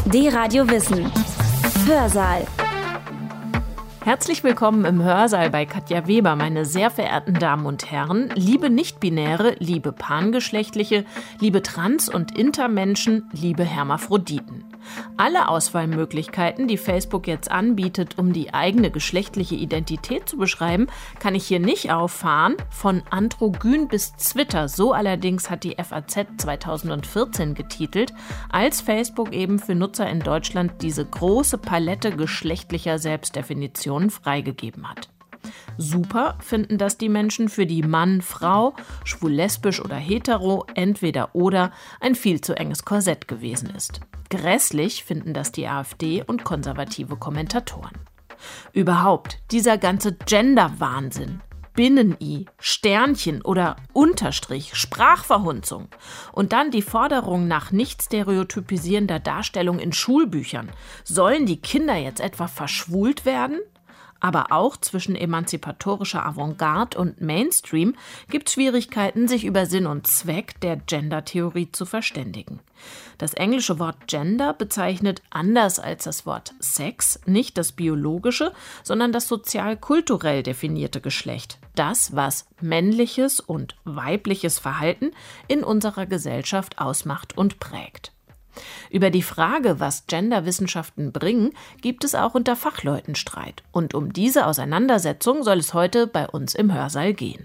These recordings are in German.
D-Radio Wissen. Hörsaal. Herzlich willkommen im Hörsaal bei Katja Weber, meine sehr verehrten Damen und Herren, liebe Nichtbinäre, liebe Pangeschlechtliche, liebe Trans- und Intermenschen, liebe Hermaphroditen. Alle Auswahlmöglichkeiten, die Facebook jetzt anbietet, um die eigene geschlechtliche Identität zu beschreiben, kann ich hier nicht auffahren. Von androgyn bis Zwitter, so allerdings hat die FAZ 2014 getitelt, als Facebook eben für Nutzer in Deutschland diese große Palette geschlechtlicher Selbstdefinitionen freigegeben hat. Super finden das die Menschen, für die Mann, Frau, schwul, lesbisch oder hetero, entweder oder ein viel zu enges Korsett gewesen ist. Grässlich finden das die AfD und konservative Kommentatoren. Überhaupt, dieser ganze Gender-Wahnsinn, Binnen-I, Sternchen oder Unterstrich, Sprachverhunzung und dann die Forderung nach nicht stereotypisierender Darstellung in Schulbüchern. Sollen die Kinder jetzt etwa verschwult werden? Aber auch zwischen emanzipatorischer Avantgarde und Mainstream gibt es Schwierigkeiten, sich über Sinn und Zweck der Gender-Theorie zu verständigen. Das englische Wort Gender bezeichnet, anders als das Wort Sex, nicht das biologische, sondern das sozial-kulturell definierte Geschlecht. Das, was männliches und weibliches Verhalten in unserer Gesellschaft ausmacht und prägt. Über die Frage, was Genderwissenschaften bringen, gibt es auch unter Fachleuten Streit. Und um diese Auseinandersetzung soll es heute bei uns im Hörsaal gehen.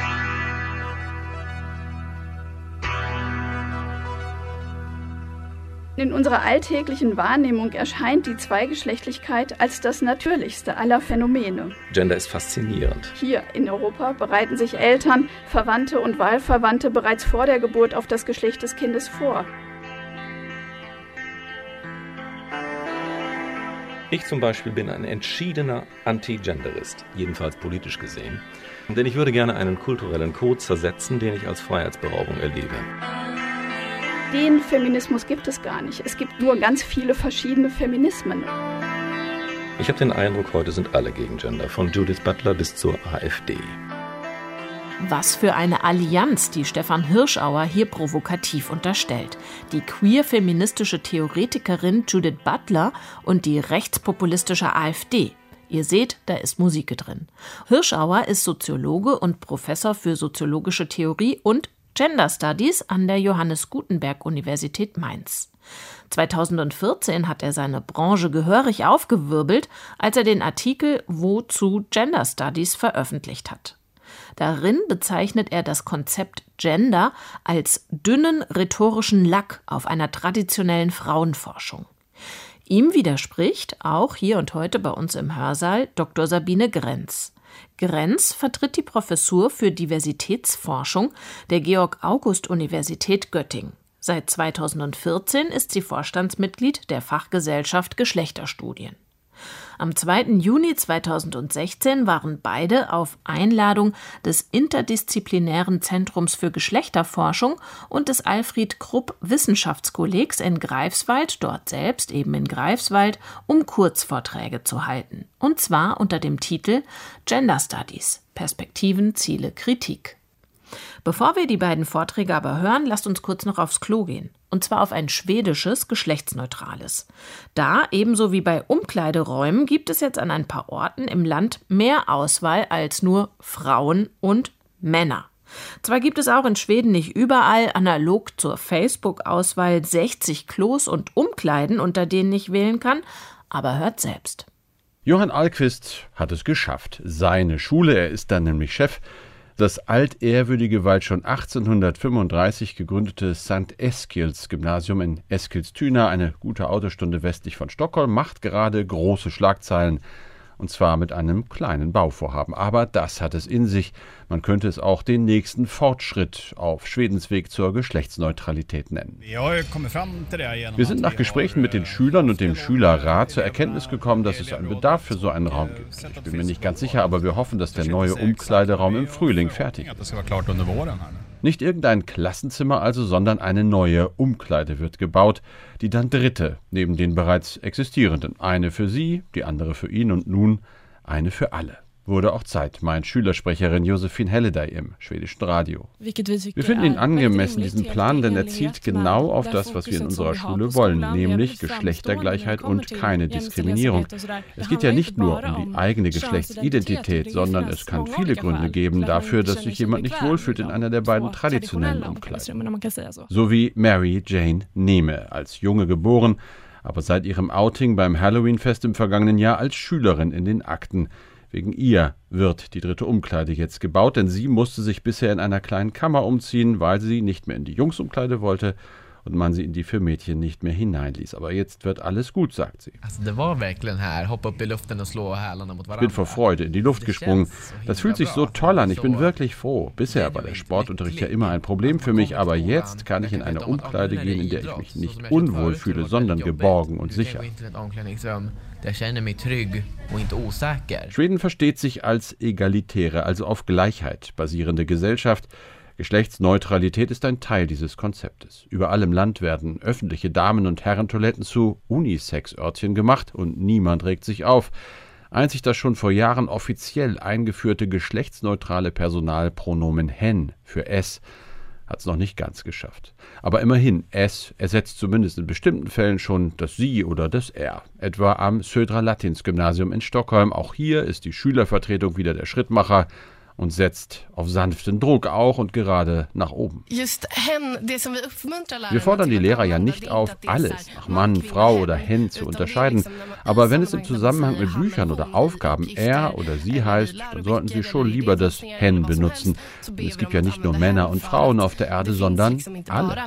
In unserer alltäglichen Wahrnehmung erscheint die Zweigeschlechtlichkeit als das natürlichste aller Phänomene. Gender ist faszinierend. Hier in Europa bereiten sich Eltern, Verwandte und Wahlverwandte bereits vor der Geburt auf das Geschlecht des Kindes vor. Ich zum Beispiel bin ein entschiedener Anti-Genderist, jedenfalls politisch gesehen. Denn ich würde gerne einen kulturellen Code zersetzen, den ich als Freiheitsberaubung erlebe. Den Feminismus gibt es gar nicht. Es gibt nur ganz viele verschiedene Feminismen. Ich habe den Eindruck, heute sind alle gegen Gender, von Judith Butler bis zur AfD. Was für eine Allianz, die Stefan Hirschauer hier provokativ unterstellt. Die queer-feministische Theoretikerin Judith Butler und die rechtspopulistische AfD. Ihr seht, da ist Musik drin. Hirschauer ist Soziologe und Professor für soziologische Theorie und Gender Studies an der Johannes Gutenberg Universität Mainz. 2014 hat er seine Branche gehörig aufgewirbelt, als er den Artikel Wozu Gender Studies veröffentlicht hat. Darin bezeichnet er das Konzept Gender als dünnen rhetorischen Lack auf einer traditionellen Frauenforschung. Ihm widerspricht auch hier und heute bei uns im Hörsaal Dr. Sabine Grenz. Grenz vertritt die Professur für Diversitätsforschung der Georg-August-Universität Göttingen. Seit 2014 ist sie Vorstandsmitglied der Fachgesellschaft Geschlechterstudien. Am 2. Juni 2016 waren beide auf Einladung des Interdisziplinären Zentrums für Geschlechterforschung und des Alfred Krupp Wissenschaftskollegs in Greifswald, dort selbst eben in Greifswald, um Kurzvorträge zu halten. Und zwar unter dem Titel Gender Studies – Perspektiven, Ziele, Kritik. Bevor wir die beiden Vorträge aber hören, lasst uns kurz noch aufs Klo gehen. Und zwar auf ein schwedisches, geschlechtsneutrales. Da, ebenso wie bei Umkleideräumen, gibt es jetzt an ein paar Orten im Land mehr Auswahl als nur Frauen und Männer. Zwar gibt es auch in Schweden nicht überall, analog zur Facebook-Auswahl, 60 Klos und Umkleiden, unter denen ich wählen kann, aber hört selbst. Johann Ahlqvist hat es geschafft. Seine Schule, er ist dann nämlich Chef, das altehrwürdige, weil schon 1835 gegründete St. Eskils Gymnasium in Eskilstuna, eine gute Autostunde westlich von Stockholm, macht gerade große Schlagzeilen. Und zwar mit einem kleinen Bauvorhaben. Aber das hat es in sich. Man könnte es auch den nächsten Fortschritt auf Schwedens Weg zur Geschlechtsneutralität nennen. Wir sind nach Gesprächen mit den Schülern und dem Schülerrat zur Erkenntnis gekommen, dass es einen Bedarf für so einen Raum gibt. Ich bin mir nicht ganz sicher, aber wir hoffen, dass der neue Umkleideraum im Frühling fertig ist. Nicht irgendein Klassenzimmer also, sondern eine neue Umkleide wird gebaut, die dann dritte neben den bereits existierenden. Eine für sie, die andere für ihn und nun eine für alle. Wurde auch Zeit, meint Schülersprecherin Josephine Helledey im schwedischen Radio. Wir finden ihn angemessen, diesen Plan, denn er zielt genau auf das, was wir in unserer Schule wollen, nämlich Geschlechtergleichheit und keine Diskriminierung. Es geht ja nicht nur um die eigene Geschlechtsidentität, sondern es kann viele Gründe geben dafür, dass sich jemand nicht wohlfühlt in einer der beiden traditionellen Umkleiden. So wie Mary Jane Nehme, als Junge geboren, aber seit ihrem Outing beim Halloween-Fest im vergangenen Jahr als Schülerin in den Akten. Wegen ihr wird die 3. Umkleide jetzt gebaut, denn sie musste sich bisher in einer kleinen Kammer umziehen, weil sie nicht mehr in die Jungsumkleide wollte und man sie in die für Mädchen nicht mehr hineinließ. Aber jetzt wird alles gut, sagt sie. Ich bin vor Freude in die Luft gesprungen. Das fühlt sich so toll an, ich bin wirklich froh. Bisher war der Sportunterricht ja immer ein Problem für mich, aber jetzt kann ich in eine Umkleide gehen, in der ich mich nicht unwohl fühle, sondern geborgen und sicher. Schweden versteht sich als egalitäre, also auf Gleichheit basierende Gesellschaft. Geschlechtsneutralität ist ein Teil dieses Konzeptes. Überall im Land werden öffentliche Damen- und Herrentoiletten zu Unisex-Örtchen gemacht und niemand regt sich auf. Einzig das schon vor Jahren offiziell eingeführte geschlechtsneutrale Personalpronomen hen für es hat es noch nicht ganz geschafft. Aber immerhin, es ersetzt zumindest in bestimmten Fällen schon das Sie oder das Er. Etwa am Södra Latins-Gymnasium in Stockholm. Auch hier ist die Schülervertretung wieder der Schrittmacher und setzt auf sanften Druck auch und gerade nach oben. Wir fordern die Lehrer ja nicht auf, alles nach Mann, Frau oder Hen zu unterscheiden. Aber wenn es im Zusammenhang mit Büchern oder Aufgaben er oder sie heißt, dann sollten sie schon lieber das Hen benutzen. Denn es gibt ja nicht nur Männer und Frauen auf der Erde, sondern alle.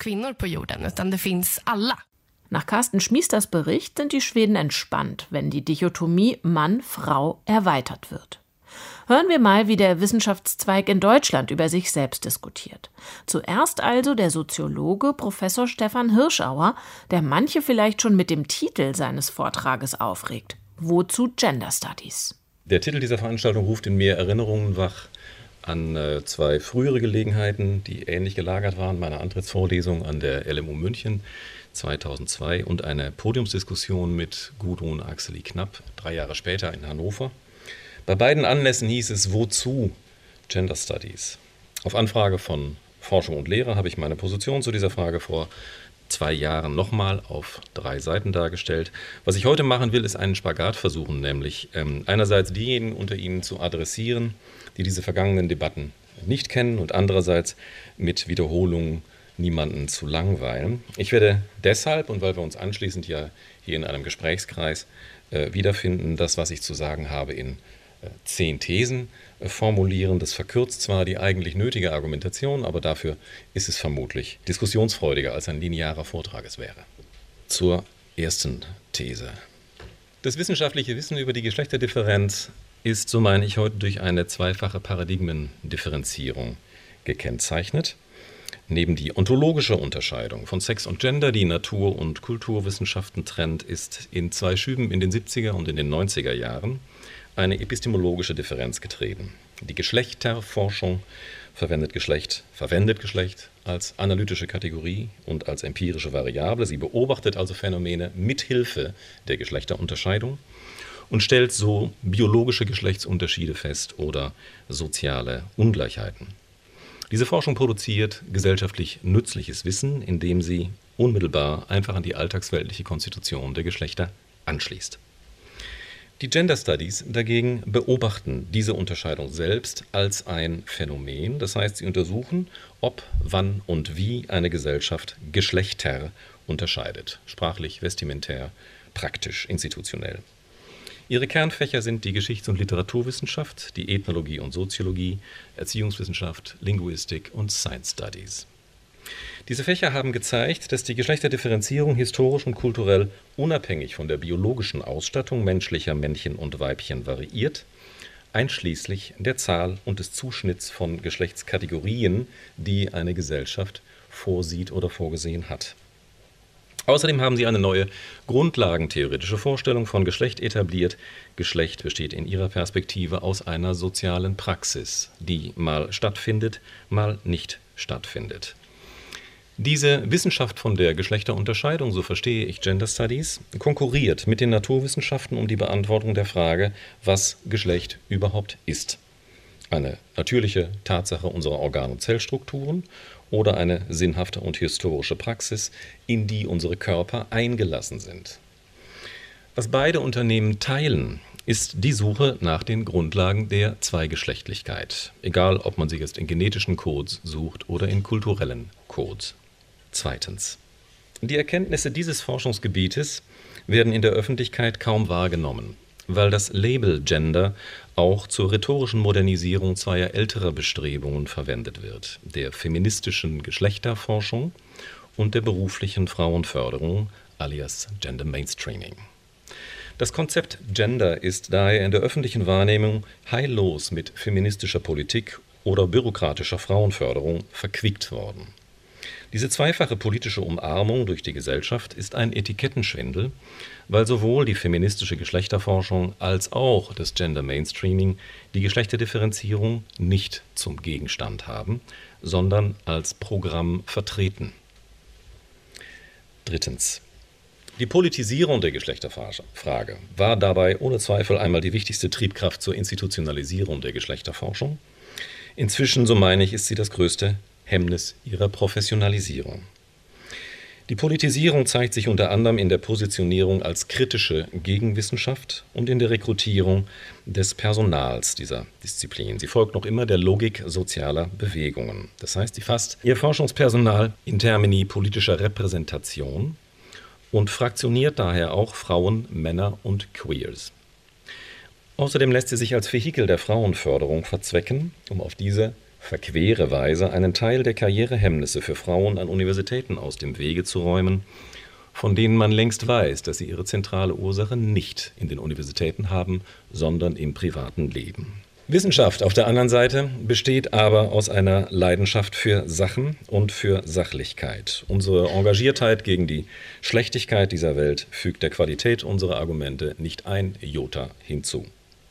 Nach Carsten Schmiesters Bericht sind die Schweden entspannt, wenn die Dichotomie Mann-Frau erweitert wird. Hören wir mal, wie der Wissenschaftszweig in Deutschland über sich selbst diskutiert. Zuerst also der Soziologe Professor Stefan Hirschauer, der manche vielleicht schon mit dem Titel seines Vortrages aufregt. Wozu Gender Studies? Der Titel dieser Veranstaltung ruft in mir Erinnerungen wach an 2 frühere Gelegenheiten, die ähnlich gelagert waren. Meine Antrittsvorlesung an der LMU München 2002 und eine Podiumsdiskussion mit Gudrun Axeli Knapp 3 Jahre später in Hannover. Bei beiden Anlässen hieß es, wozu Gender Studies? Auf Anfrage von Forschung und Lehre habe ich meine Position zu dieser Frage vor 2 Jahren nochmal auf 3 Seiten dargestellt. Was ich heute machen will, ist einen Spagat versuchen, nämlich einerseits diejenigen unter Ihnen zu adressieren, die diese vergangenen Debatten nicht kennen und andererseits mit Wiederholungen niemanden zu langweilen. Ich werde deshalb, und weil wir uns anschließend ja hier in einem Gesprächskreis wiederfinden, das, was ich zu sagen habe, in 10 Thesen formulieren. Das verkürzt zwar die eigentlich nötige Argumentation, aber dafür ist es vermutlich diskussionsfreudiger, als ein linearer Vortrag es wäre. Zur ersten These. Das wissenschaftliche Wissen über die Geschlechterdifferenz ist, so meine ich, heute durch eine zweifache Paradigmendifferenzierung gekennzeichnet. Neben die ontologische Unterscheidung von Sex und Gender, die Natur- und Kulturwissenschaften trennt, ist in 2 Schüben in den 70er und in den 90er Jahren eine epistemologische Differenz getreten. Die Geschlechterforschung verwendet Geschlecht als analytische Kategorie und als empirische Variable. Sie beobachtet also Phänomene mithilfe der Geschlechterunterscheidung und stellt so biologische Geschlechtsunterschiede fest oder soziale Ungleichheiten. Diese Forschung produziert gesellschaftlich nützliches Wissen, indem sie unmittelbar einfach an die alltagsweltliche Konstitution der Geschlechter anschließt. Die Gender Studies dagegen beobachten diese Unterscheidung selbst als ein Phänomen. Das heißt, sie untersuchen, ob, wann und wie eine Gesellschaft Geschlechter unterscheidet. Sprachlich, vestimentär, praktisch, institutionell. Ihre Kernfächer sind die Geschichts- und Literaturwissenschaft, die Ethnologie und Soziologie, Erziehungswissenschaft, Linguistik und Science Studies. Diese Fächer haben gezeigt, dass die Geschlechterdifferenzierung historisch und kulturell unabhängig von der biologischen Ausstattung menschlicher Männchen und Weibchen variiert, einschließlich der Zahl und des Zuschnitts von Geschlechtskategorien, die eine Gesellschaft vorsieht oder vorgesehen hat. Außerdem haben sie eine neue grundlagentheoretische Vorstellung von Geschlecht etabliert. Geschlecht besteht in ihrer Perspektive aus einer sozialen Praxis, die mal stattfindet, mal nicht stattfindet. Diese Wissenschaft von der Geschlechterunterscheidung, so verstehe ich Gender Studies, konkurriert mit den Naturwissenschaften um die Beantwortung der Frage, was Geschlecht überhaupt ist. Eine natürliche Tatsache unserer Organ- und Zellstrukturen oder eine sinnhafte und historische Praxis, in die unsere Körper eingelassen sind. Was beide Unternehmen teilen, ist die Suche nach den Grundlagen der Zweigeschlechtlichkeit, egal ob man sie jetzt in genetischen Codes sucht oder in kulturellen Codes. Zweitens. Die Erkenntnisse dieses Forschungsgebietes werden in der Öffentlichkeit kaum wahrgenommen, weil das Label Gender auch zur rhetorischen Modernisierung zweier älterer Bestrebungen verwendet wird, der feministischen Geschlechterforschung und der beruflichen Frauenförderung alias Gender Mainstreaming. Das Konzept Gender ist daher in der öffentlichen Wahrnehmung heillos mit feministischer Politik oder bürokratischer Frauenförderung verquickt worden. Diese zweifache politische Umarmung durch die Gesellschaft ist ein Etikettenschwindel, weil sowohl die feministische Geschlechterforschung als auch das Gender Mainstreaming die Geschlechterdifferenzierung nicht zum Gegenstand haben, sondern als Programm vertreten. Drittens. Die Politisierung der Geschlechterfrage war dabei ohne Zweifel einmal die wichtigste Triebkraft zur Institutionalisierung der Geschlechterforschung. Inzwischen, so meine ich, ist sie das größte Hemmnis ihrer Professionalisierung. Die Politisierung zeigt sich unter anderem in der Positionierung als kritische Gegenwissenschaft und in der Rekrutierung des Personals dieser Disziplin. Sie folgt noch immer der Logik sozialer Bewegungen. Das heißt, sie fasst ihr Forschungspersonal in Termini politischer Repräsentation und fraktioniert daher auch Frauen, Männer und Queers. Außerdem lässt sie sich als Vehikel der Frauenförderung verzwecken, um auf diese verquere Weise einen Teil der Karrierehemmnisse für Frauen an Universitäten aus dem Wege zu räumen, von denen man längst weiß, dass sie ihre zentrale Ursache nicht in den Universitäten haben, sondern im privaten Leben. Wissenschaft auf der anderen Seite besteht aber aus einer Leidenschaft für Sachen und für Sachlichkeit. Unsere Engagiertheit gegen die Schlechtigkeit dieser Welt fügt der Qualität unserer Argumente nicht ein Jota hinzu.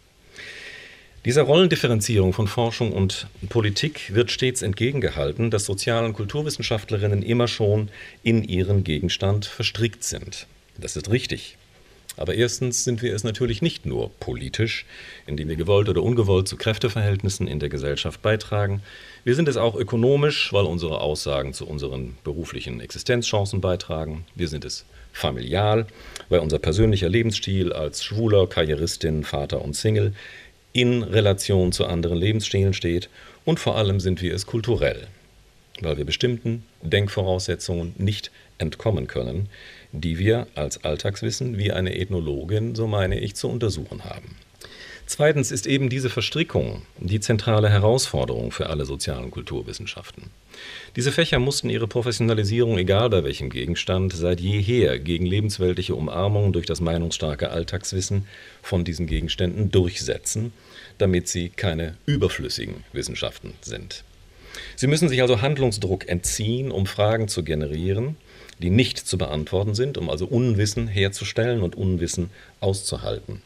Dieser Rollendifferenzierung von Forschung und Politik wird stets entgegengehalten, dass Sozial- und Kulturwissenschaftlerinnen immer schon in ihren Gegenstand verstrickt sind. Das ist richtig. Aber erstens sind wir es natürlich nicht nur politisch, indem wir gewollt oder ungewollt zu Kräfteverhältnissen in der Gesellschaft beitragen. Wir sind es auch ökonomisch, weil unsere Aussagen zu unseren beruflichen Existenzchancen beitragen. Wir sind es familial, weil unser persönlicher Lebensstil als Schwuler, Karrieristin, Vater und Single in Relation zu anderen Lebensstilen steht. Und vor allem sind wir es kulturell, weil wir bestimmten Denkvoraussetzungen nicht entkommen können, die wir als Alltagswissen wie eine Ethnologin, so meine ich, zu untersuchen haben. Zweitens ist eben diese Verstrickung die zentrale Herausforderung für alle sozialen Kulturwissenschaften. Diese Fächer mussten ihre Professionalisierung, egal bei welchem Gegenstand, seit jeher gegen lebensweltliche Umarmung durch das meinungsstarke Alltagswissen von diesen Gegenständen durchsetzen, damit sie keine überflüssigen Wissenschaften sind. Sie müssen sich also Handlungsdruck entziehen, um Fragen zu generieren, die nicht zu beantworten sind, um also Unwissen herzustellen und Unwissen auszuhalten.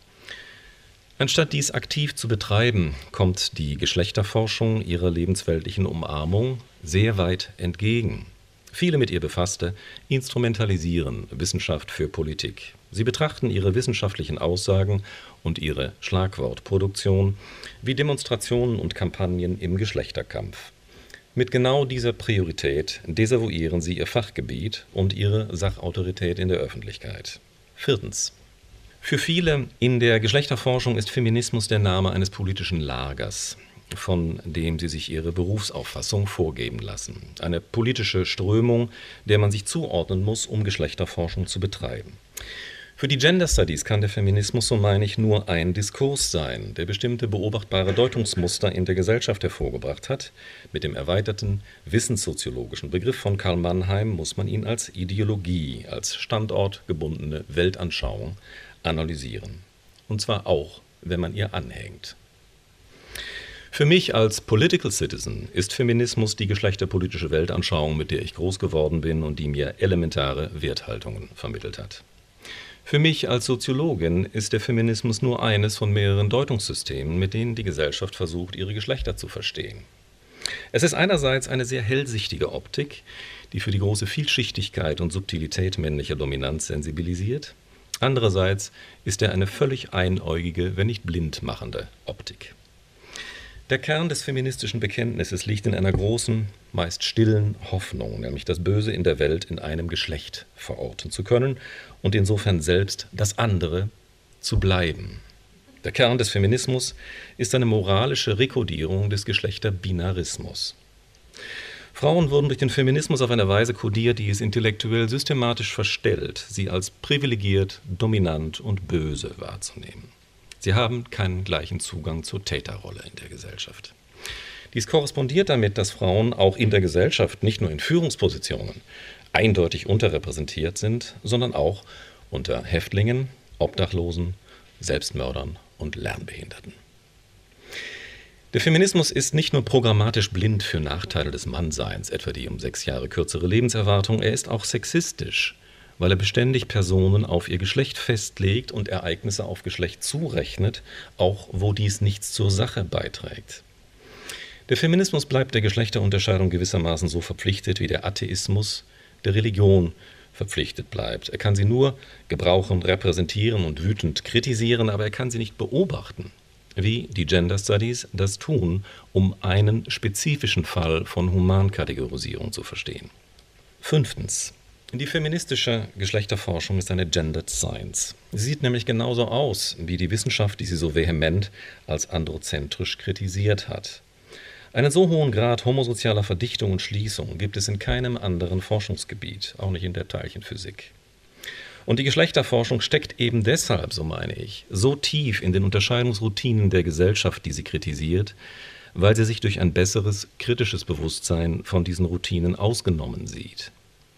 Anstatt dies aktiv zu betreiben, kommt die Geschlechterforschung ihrer lebensweltlichen Umarmung sehr weit entgegen. Viele mit ihr Befasste instrumentalisieren Wissenschaft für Politik. Sie betrachten ihre wissenschaftlichen Aussagen und ihre Schlagwortproduktion wie Demonstrationen und Kampagnen im Geschlechterkampf. Mit genau dieser Priorität desavouieren sie ihr Fachgebiet und ihre Sachautorität in der Öffentlichkeit. Viertens. Für viele in der Geschlechterforschung ist Feminismus der Name eines politischen Lagers, von dem sie sich ihre Berufsauffassung vorgeben lassen. Eine politische Strömung, der man sich zuordnen muss, um Geschlechterforschung zu betreiben. Für die Gender Studies kann der Feminismus, so meine ich, nur ein Diskurs sein, der bestimmte beobachtbare Deutungsmuster in der Gesellschaft hervorgebracht hat. Mit dem erweiterten wissenssoziologischen Begriff von Karl Mannheim muss man ihn als Ideologie, als standortgebundene Weltanschauung analysieren. Und zwar auch, wenn man ihr anhängt. Für mich als Political Citizen ist Feminismus die geschlechterpolitische Weltanschauung, mit der ich groß geworden bin und die mir elementare Werthaltungen vermittelt hat. Für mich als Soziologin ist der Feminismus nur eines von mehreren Deutungssystemen, mit denen die Gesellschaft versucht, ihre Geschlechter zu verstehen. Es ist einerseits eine sehr hellsichtige Optik, die für die große Vielschichtigkeit und Subtilität männlicher Dominanz sensibilisiert. Andererseits ist er eine völlig einäugige, wenn nicht blind machende Optik. Der Kern des feministischen Bekenntnisses liegt in einer großen, meist stillen Hoffnung, nämlich das Böse in der Welt in einem Geschlecht verorten zu können und insofern selbst das andere zu bleiben. Der Kern des Feminismus ist eine moralische Rekodierung des Geschlechterbinarismus. Frauen wurden durch den Feminismus auf eine Weise kodiert, die es intellektuell systematisch verstellt, sie als privilegiert, dominant und böse wahrzunehmen. Sie haben keinen gleichen Zugang zur Täterrolle in der Gesellschaft. Dies korrespondiert damit, dass Frauen auch in der Gesellschaft nicht nur in Führungspositionen eindeutig unterrepräsentiert sind, sondern auch unter Häftlingen, Obdachlosen, Selbstmördern und Lernbehinderten. Der Feminismus ist nicht nur programmatisch blind für Nachteile des Mannseins, etwa die um 6 Jahre kürzere Lebenserwartung, er ist auch sexistisch, weil er beständig Personen auf ihr Geschlecht festlegt und Ereignisse auf Geschlecht zurechnet, auch wo dies nichts zur Sache beiträgt. Der Feminismus bleibt der Geschlechterunterscheidung gewissermaßen so verpflichtet, wie der Atheismus der Religion verpflichtet bleibt. Er kann sie nur gebrauchen, repräsentieren und wütend kritisieren, aber er kann sie nicht beobachten, wie die Gender Studies das tun, um einen spezifischen Fall von Humankategorisierung zu verstehen. 5. Die feministische Geschlechterforschung ist eine Gendered Science. Sie sieht nämlich genauso aus wie die Wissenschaft, die sie so vehement als androzentrisch kritisiert hat. Einen so hohen Grad homosozialer Verdichtung und Schließung gibt es in keinem anderen Forschungsgebiet, auch nicht in der Teilchenphysik. Und die Geschlechterforschung steckt eben deshalb, so meine ich, so tief in den Unterscheidungsroutinen der Gesellschaft, die sie kritisiert, weil sie sich durch ein besseres, kritisches Bewusstsein von diesen Routinen ausgenommen sieht.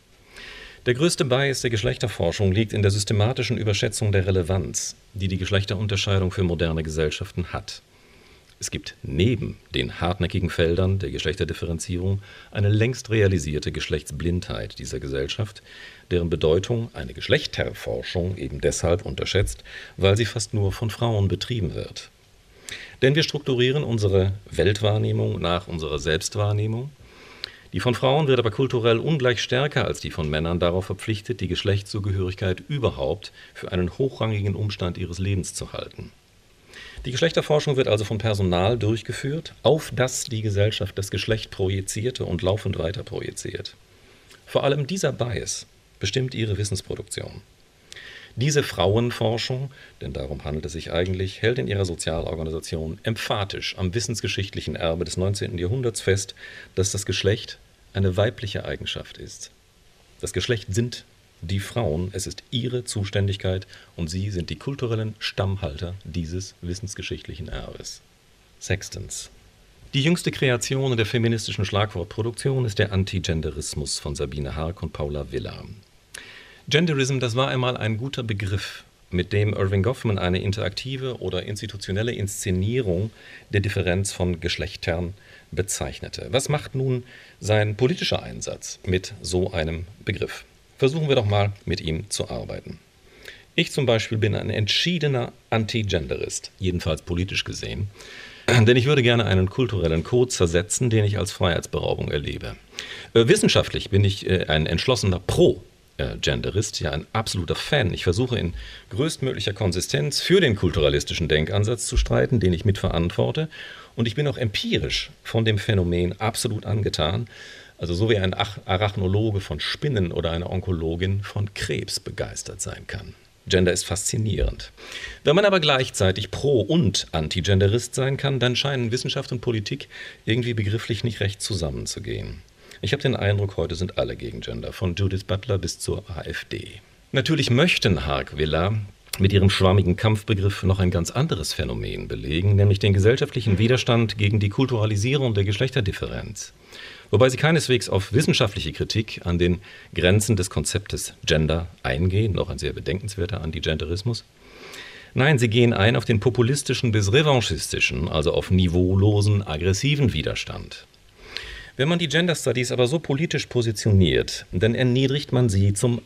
Der größte Bias der Geschlechterforschung liegt in der systematischen Überschätzung der Relevanz, die die Geschlechterunterscheidung für moderne Gesellschaften hat. Es gibt neben den hartnäckigen Feldern der Geschlechterdifferenzierung eine längst realisierte Geschlechtsblindheit dieser Gesellschaft, deren Bedeutung eine Geschlechterforschung eben deshalb unterschätzt, weil sie fast nur von Frauen betrieben wird. Denn wir strukturieren unsere Weltwahrnehmung nach unserer Selbstwahrnehmung. Die von Frauen wird aber kulturell ungleich stärker als die von Männern darauf verpflichtet, die Geschlechtszugehörigkeit überhaupt für einen hochrangigen Umstand ihres Lebens zu halten. Die Geschlechterforschung wird also von Personal durchgeführt, auf das die Gesellschaft das Geschlecht projizierte und laufend weiter projiziert. Vor allem dieser Bias bestimmt ihre Wissensproduktion. Diese Frauenforschung, denn darum handelt es sich eigentlich, hält in ihrer Sozialorganisation emphatisch am wissensgeschichtlichen Erbe des 19. Jahrhunderts fest, dass das Geschlecht eine weibliche Eigenschaft ist. Das Geschlecht sind die Frauen, es ist ihre Zuständigkeit und sie sind die kulturellen Stammhalter dieses wissensgeschichtlichen Erbes. 6. Die jüngste Kreation in der feministischen Schlagwortproduktion ist der Antigenderismus von Sabine Haag und Paula Villa. Genderism, das war einmal ein guter Begriff, mit dem Irving Goffman eine interaktive oder institutionelle Inszenierung der Differenz von Geschlechtern bezeichnete. Was macht nun sein politischer Einsatz mit so einem Begriff? Versuchen wir doch mal, mit ihm zu arbeiten. Ich zum Beispiel bin ein entschiedener Anti-Genderist, jedenfalls politisch gesehen, denn ich würde gerne einen kulturellen Code zersetzen, den ich als Freiheitsberaubung erlebe. Wissenschaftlich bin ich ein entschlossener Pro-Genderist, ja ein absoluter Fan. Ich versuche in größtmöglicher Konsistenz für den kulturalistischen Denkansatz zu streiten, den ich mitverantworte. Und ich bin auch empirisch von dem Phänomen absolut angetan, also so wie ein Arachnologe von Spinnen oder eine Onkologin von Krebs begeistert sein kann. Gender ist faszinierend. Wenn man aber gleichzeitig Pro- und Anti-Genderist sein kann, dann scheinen Wissenschaft und Politik irgendwie begrifflich nicht recht zusammenzugehen. Ich habe den Eindruck, heute sind alle gegen Gender, von Judith Butler bis zur AfD. Natürlich möchten Haag-Villa mit ihrem schwammigen Kampfbegriff noch ein ganz anderes Phänomen belegen, nämlich den gesellschaftlichen Widerstand gegen die Kulturalisierung der Geschlechterdifferenz. Wobei sie keineswegs auf wissenschaftliche Kritik an den Grenzen des Konzeptes Gender eingehen, noch ein sehr bedenkenswerter Antigenderismus. Nein, sie gehen ein auf den populistischen bis revanchistischen, also auf niveaulosen, aggressiven Widerstand. Wenn man die Gender Studies aber so politisch positioniert, dann erniedrigt man sie zum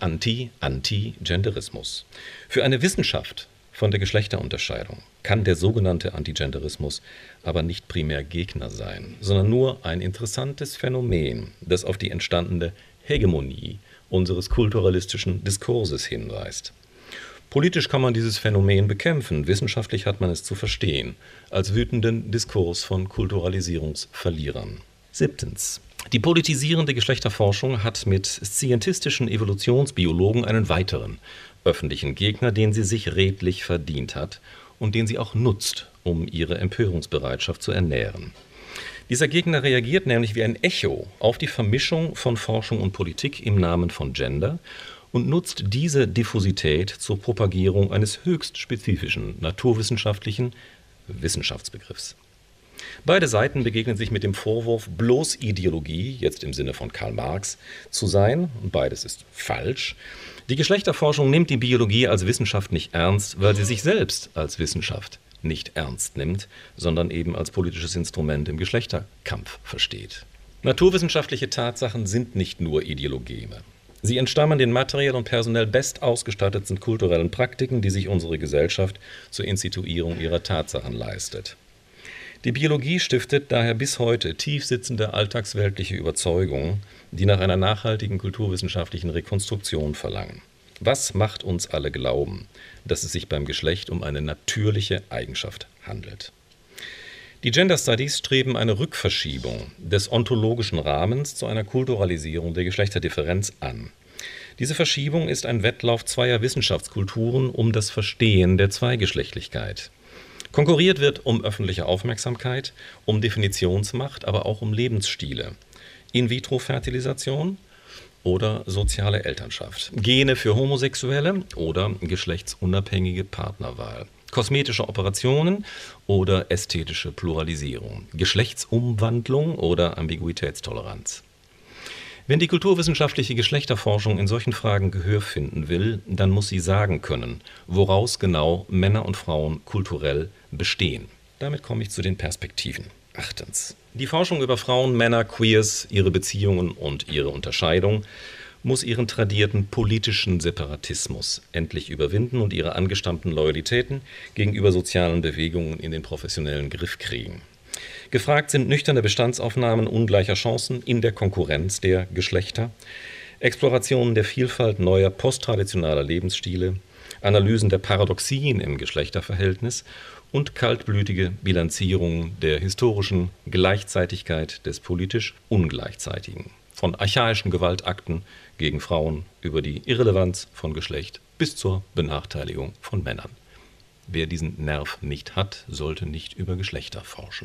Anti-Genderismus. Für eine Wissenschaft von der Geschlechterunterscheidung kann der sogenannte Antigenderismus aber nicht primär Gegner sein, sondern nur ein interessantes Phänomen, das auf die entstandene Hegemonie unseres kulturalistischen Diskurses hinweist. Politisch kann man dieses Phänomen bekämpfen, wissenschaftlich hat man es zu verstehen, als wütenden Diskurs von Kulturalisierungsverlierern. 7. Die politisierende Geschlechterforschung hat mit scientistischen Evolutionsbiologen einen weiteren öffentlichen Gegner, den sie sich redlich verdient hat und den sie auch nutzt, um ihre Empörungsbereitschaft zu ernähren. Dieser Gegner reagiert nämlich wie ein Echo auf die Vermischung von Forschung und Politik im Namen von Gender und nutzt diese Diffusität zur Propagierung eines höchst spezifischen naturwissenschaftlichen Wissenschaftsbegriffs. Beide Seiten begegnen sich mit dem Vorwurf, bloß Ideologie, jetzt im Sinne von Karl Marx, zu sein. Beides ist falsch. Die Geschlechterforschung nimmt die Biologie als Wissenschaft nicht ernst, weil sie sich selbst als Wissenschaft nicht ernst nimmt, sondern eben als politisches Instrument im Geschlechterkampf versteht. Naturwissenschaftliche Tatsachen sind nicht nur Ideologeme. Sie entstammen den materiell und personell best ausgestatteten kulturellen Praktiken, die sich unsere Gesellschaft zur Instituierung ihrer Tatsachen leistet. Die Biologie stiftet daher bis heute tiefsitzende alltagsweltliche Überzeugungen, die nach einer nachhaltigen kulturwissenschaftlichen Rekonstruktion verlangen. Was macht uns alle glauben, dass es sich beim Geschlecht um eine natürliche Eigenschaft handelt? Die Gender Studies streben eine Rückverschiebung des ontologischen Rahmens zu einer Kulturalisierung der Geschlechterdifferenz an. Diese Verschiebung ist ein Wettlauf zweier Wissenschaftskulturen um das Verstehen der Zweigeschlechtlichkeit. Konkurriert wird um öffentliche Aufmerksamkeit, um Definitionsmacht, aber auch um Lebensstile. In-vitro-Fertilisation oder soziale Elternschaft, Gene für Homosexuelle oder geschlechtsunabhängige Partnerwahl, kosmetische Operationen oder ästhetische Pluralisierung, Geschlechtsumwandlung oder Ambiguitätstoleranz. Wenn die kulturwissenschaftliche Geschlechterforschung in solchen Fragen Gehör finden will, dann muss sie sagen können, woraus genau Männer und Frauen kulturell bestehen. Damit komme ich zu den Perspektiven. 8. Die Forschung über Frauen, Männer, Queers, ihre Beziehungen und ihre Unterscheidung muss ihren tradierten politischen Separatismus endlich überwinden und ihre angestammten Loyalitäten gegenüber sozialen Bewegungen in den professionellen Griff kriegen. Gefragt sind nüchterne Bestandsaufnahmen ungleicher Chancen in der Konkurrenz der Geschlechter, Explorationen der Vielfalt neuer posttraditionaler Lebensstile, Analysen der Paradoxien im Geschlechterverhältnis und kaltblütige Bilanzierungen der historischen Gleichzeitigkeit des politisch Ungleichzeitigen. Von archaischen Gewaltakten gegen Frauen über die Irrelevanz von Geschlecht bis zur Benachteiligung von Männern. Wer diesen Nerv nicht hat, sollte nicht über Geschlechter forschen.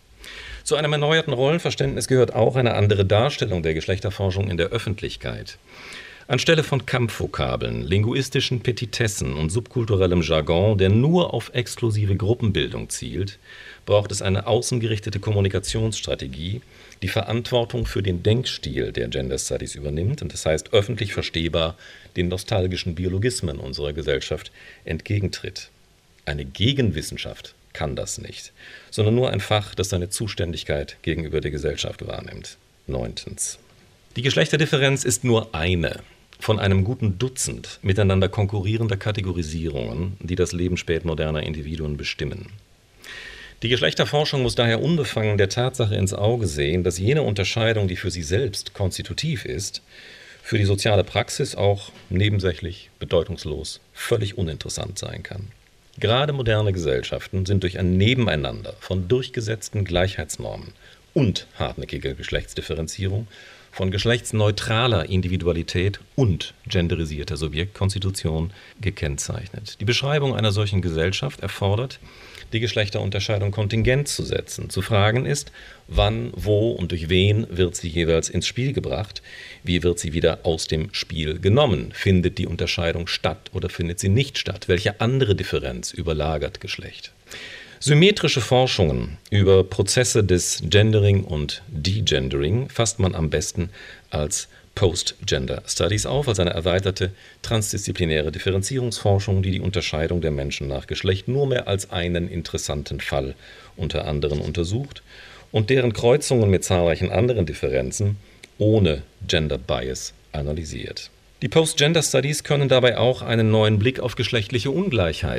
Zu einem erneuerten Rollenverständnis gehört auch eine andere Darstellung der Geschlechterforschung in der Öffentlichkeit. Anstelle von Kampfvokabeln, linguistischen Petitessen und subkulturellem Jargon, der nur auf exklusive Gruppenbildung zielt, braucht es eine außengerichtete Kommunikationsstrategie, die Verantwortung für den Denkstil der Gender Studies übernimmt und das heißt öffentlich verstehbar den nostalgischen Biologismen unserer Gesellschaft entgegentritt. Eine Gegenwissenschaft kann das nicht, sondern nur ein Fach, das seine Zuständigkeit gegenüber der Gesellschaft wahrnimmt. 9. Die Geschlechterdifferenz ist nur eine von einem guten Dutzend miteinander konkurrierender Kategorisierungen, die das Leben spätmoderner Individuen bestimmen. Die Geschlechterforschung muss daher unbefangen der Tatsache ins Auge sehen, dass jene Unterscheidung, die für sie selbst konstitutiv ist, für die soziale Praxis auch nebensächlich, bedeutungslos, völlig uninteressant sein kann. Gerade moderne Gesellschaften sind durch ein Nebeneinander von durchgesetzten Gleichheitsnormen und hartnäckiger Geschlechtsdifferenzierung, von geschlechtsneutraler Individualität und genderisierter Subjektkonstitution gekennzeichnet. Die Beschreibung einer solchen Gesellschaft erfordert, die Geschlechterunterscheidung kontingent zu setzen. Zu fragen ist, wann, wo und durch wen wird sie jeweils ins Spiel gebracht, wie wird sie wieder aus dem Spiel genommen, findet die Unterscheidung statt oder findet sie nicht statt, welche andere Differenz überlagert Geschlecht. Symmetrische Forschungen über Prozesse des Gendering und Degendering fasst man am besten als Post-Gender Studies auf, als eine erweiterte transdisziplinäre Differenzierungsforschung, die die Unterscheidung der Menschen nach Geschlecht nur mehr als einen interessanten Fall unter anderem untersucht und deren Kreuzungen mit zahlreichen anderen Differenzen ohne Gender Bias analysiert. Die Post-Gender Studies können dabei auch einen neuen Blick auf geschlechtliche Ungleichheit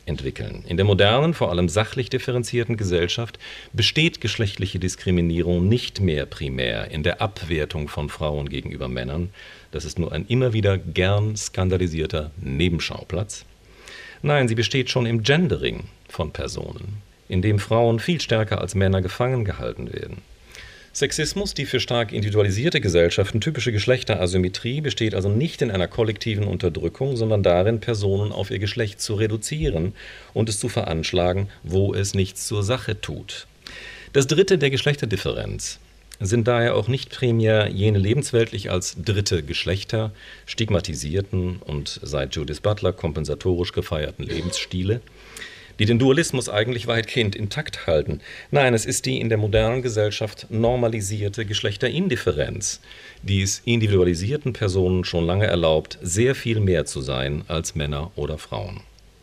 entwickeln. In der modernen, vor allem sachlich differenzierten Gesellschaft besteht geschlechtliche Diskriminierung nicht mehr primär in der Abwertung von Frauen gegenüber Männern. Das ist nur ein immer wieder gern skandalisierter Nebenschauplatz. Nein, sie besteht schon im Gendering von Personen, in dem Frauen viel stärker als Männer gefangen gehalten werden. Sexismus, die für stark individualisierte Gesellschaften typische Geschlechterasymmetrie, besteht also nicht in einer kollektiven Unterdrückung, sondern darin, Personen auf ihr Geschlecht zu reduzieren und es zu veranschlagen, wo es nichts zur Sache tut. Das Dritte der Geschlechterdifferenz sind daher auch nicht primär jene lebensweltlich als dritte Geschlechter stigmatisierten und seit Judith Butler kompensatorisch gefeierten Lebensstile, die den Dualismus eigentlich weitgehend intakt halten. Nein, es ist die in der modernen Gesellschaft normalisierte Geschlechterindifferenz, die es individualisierten Personen schon lange erlaubt, sehr viel mehr zu sein als Männer oder Frauen.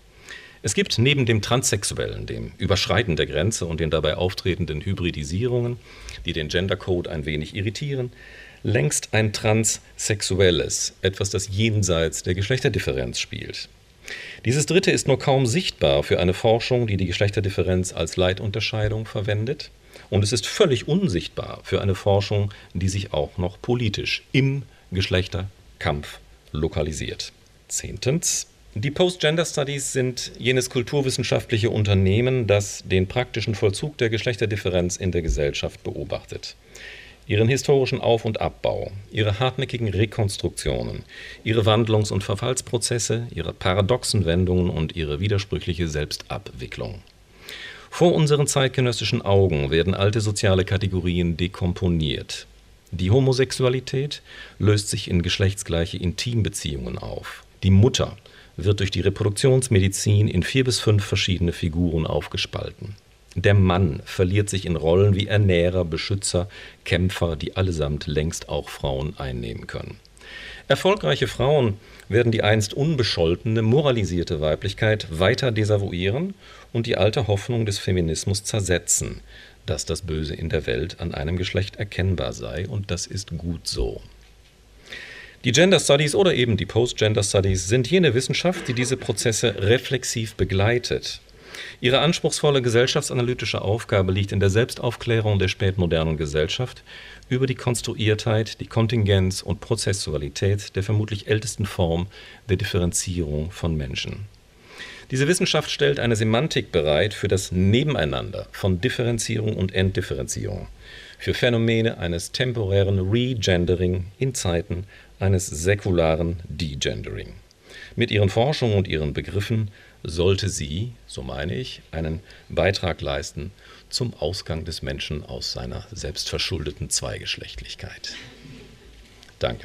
Es gibt neben dem Transsexuellen, dem Überschreiten der Grenze und den dabei auftretenden Hybridisierungen, die den Gendercode ein wenig irritieren, längst ein Transsexuelles, etwas, das jenseits der Geschlechterdifferenz spielt. Dieses Dritte ist nur kaum sichtbar für eine Forschung, die die Geschlechterdifferenz als Leitunterscheidung verwendet. Und es ist völlig unsichtbar für eine Forschung, die sich auch noch politisch im Geschlechterkampf lokalisiert. 10. Die Post-Gender Studies sind jenes kulturwissenschaftliche Unternehmen, das den praktischen Vollzug der Geschlechterdifferenz in der Gesellschaft beobachtet. Ihren historischen Auf- und Abbau, ihre hartnäckigen Rekonstruktionen, ihre Wandlungs- und Verfallsprozesse, ihre paradoxen Wendungen und ihre widersprüchliche Selbstabwicklung. Vor unseren zeitgenössischen Augen werden alte soziale Kategorien dekomponiert. Die Homosexualität löst sich in geschlechtsgleiche Intimbeziehungen auf. Die Mutter wird durch die Reproduktionsmedizin in 4 bis 5 verschiedene Figuren aufgespalten. Der Mann verliert sich in Rollen wie Ernährer, Beschützer, Kämpfer, die allesamt längst auch Frauen einnehmen können. Erfolgreiche Frauen werden die einst unbescholtene, moralisierte Weiblichkeit weiter desavouieren und die alte Hoffnung des Feminismus zersetzen, dass das Böse in der Welt an einem Geschlecht erkennbar sei, und das ist gut so. Die Gender Studies oder eben die Post-Gender Studies sind jene Wissenschaft, die diese Prozesse reflexiv begleitet. Ihre anspruchsvolle gesellschaftsanalytische Aufgabe liegt in der Selbstaufklärung der spätmodernen Gesellschaft über die Konstruiertheit, die Kontingenz und Prozessualität der vermutlich ältesten Form der Differenzierung von Menschen. Diese Wissenschaft stellt eine Semantik bereit für das Nebeneinander von Differenzierung und Entdifferenzierung, für Phänomene eines temporären Regendering in Zeiten eines säkularen Degendering. Mit ihren Forschungen und ihren Begriffen sollte sie, so meine ich, einen Beitrag leisten zum Ausgang des Menschen aus seiner selbstverschuldeten Zweigeschlechtlichkeit. Danke.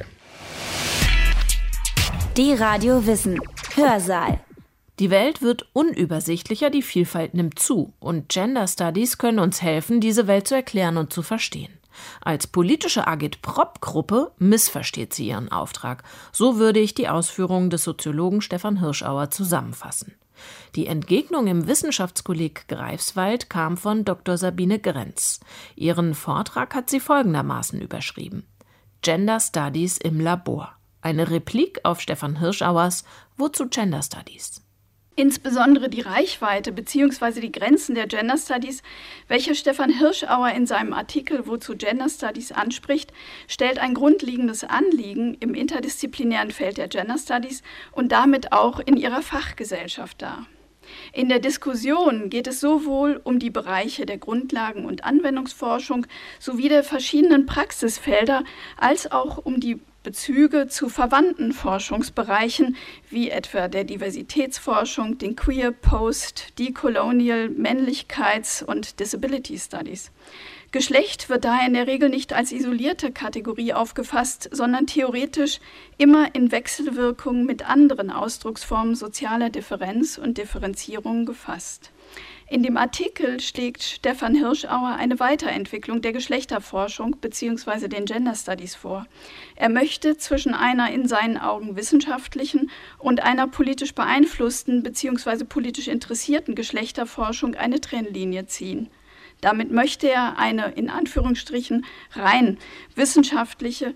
Die Radio Wissen Hörsaal. Die Welt wird unübersichtlicher, die Vielfalt nimmt zu und Gender Studies können uns helfen, diese Welt zu erklären und zu verstehen. Als politische Agitprop-Gruppe missversteht sie ihren Auftrag. So würde ich die Ausführungen des Soziologen Stefan Hirschauer zusammenfassen. Die Entgegnung im Wissenschaftskolleg Greifswald kam von Dr. Sabine Grenz. Ihren Vortrag hat sie folgendermaßen überschrieben: Gender Studies im Labor. Eine Replik auf Stefan Hirschauers Wozu Gender Studies? Insbesondere die Reichweite bzw. die Grenzen der Gender Studies, welche Stefan Hirschauer in seinem Artikel Wozu Gender Studies anspricht, stellt ein grundlegendes Anliegen im interdisziplinären Feld der Gender Studies und damit auch in ihrer Fachgesellschaft dar. In der Diskussion geht es sowohl um die Bereiche der Grundlagen- und Anwendungsforschung sowie der verschiedenen Praxisfelder als auch um die Bezüge zu verwandten Forschungsbereichen wie etwa der Diversitätsforschung, den Queer, Post, Decolonial, Männlichkeits- und Disability Studies. Geschlecht wird daher in der Regel nicht als isolierte Kategorie aufgefasst, sondern theoretisch immer in Wechselwirkung mit anderen Ausdrucksformen sozialer Differenz und Differenzierung gefasst. In dem Artikel schlägt Stefan Hirschauer eine Weiterentwicklung der Geschlechterforschung bzw. den Gender Studies vor. Er möchte zwischen einer in seinen Augen wissenschaftlichen und einer politisch beeinflussten bzw. politisch interessierten Geschlechterforschung eine Trennlinie ziehen. Damit möchte er eine, in Anführungsstrichen, rein wissenschaftliche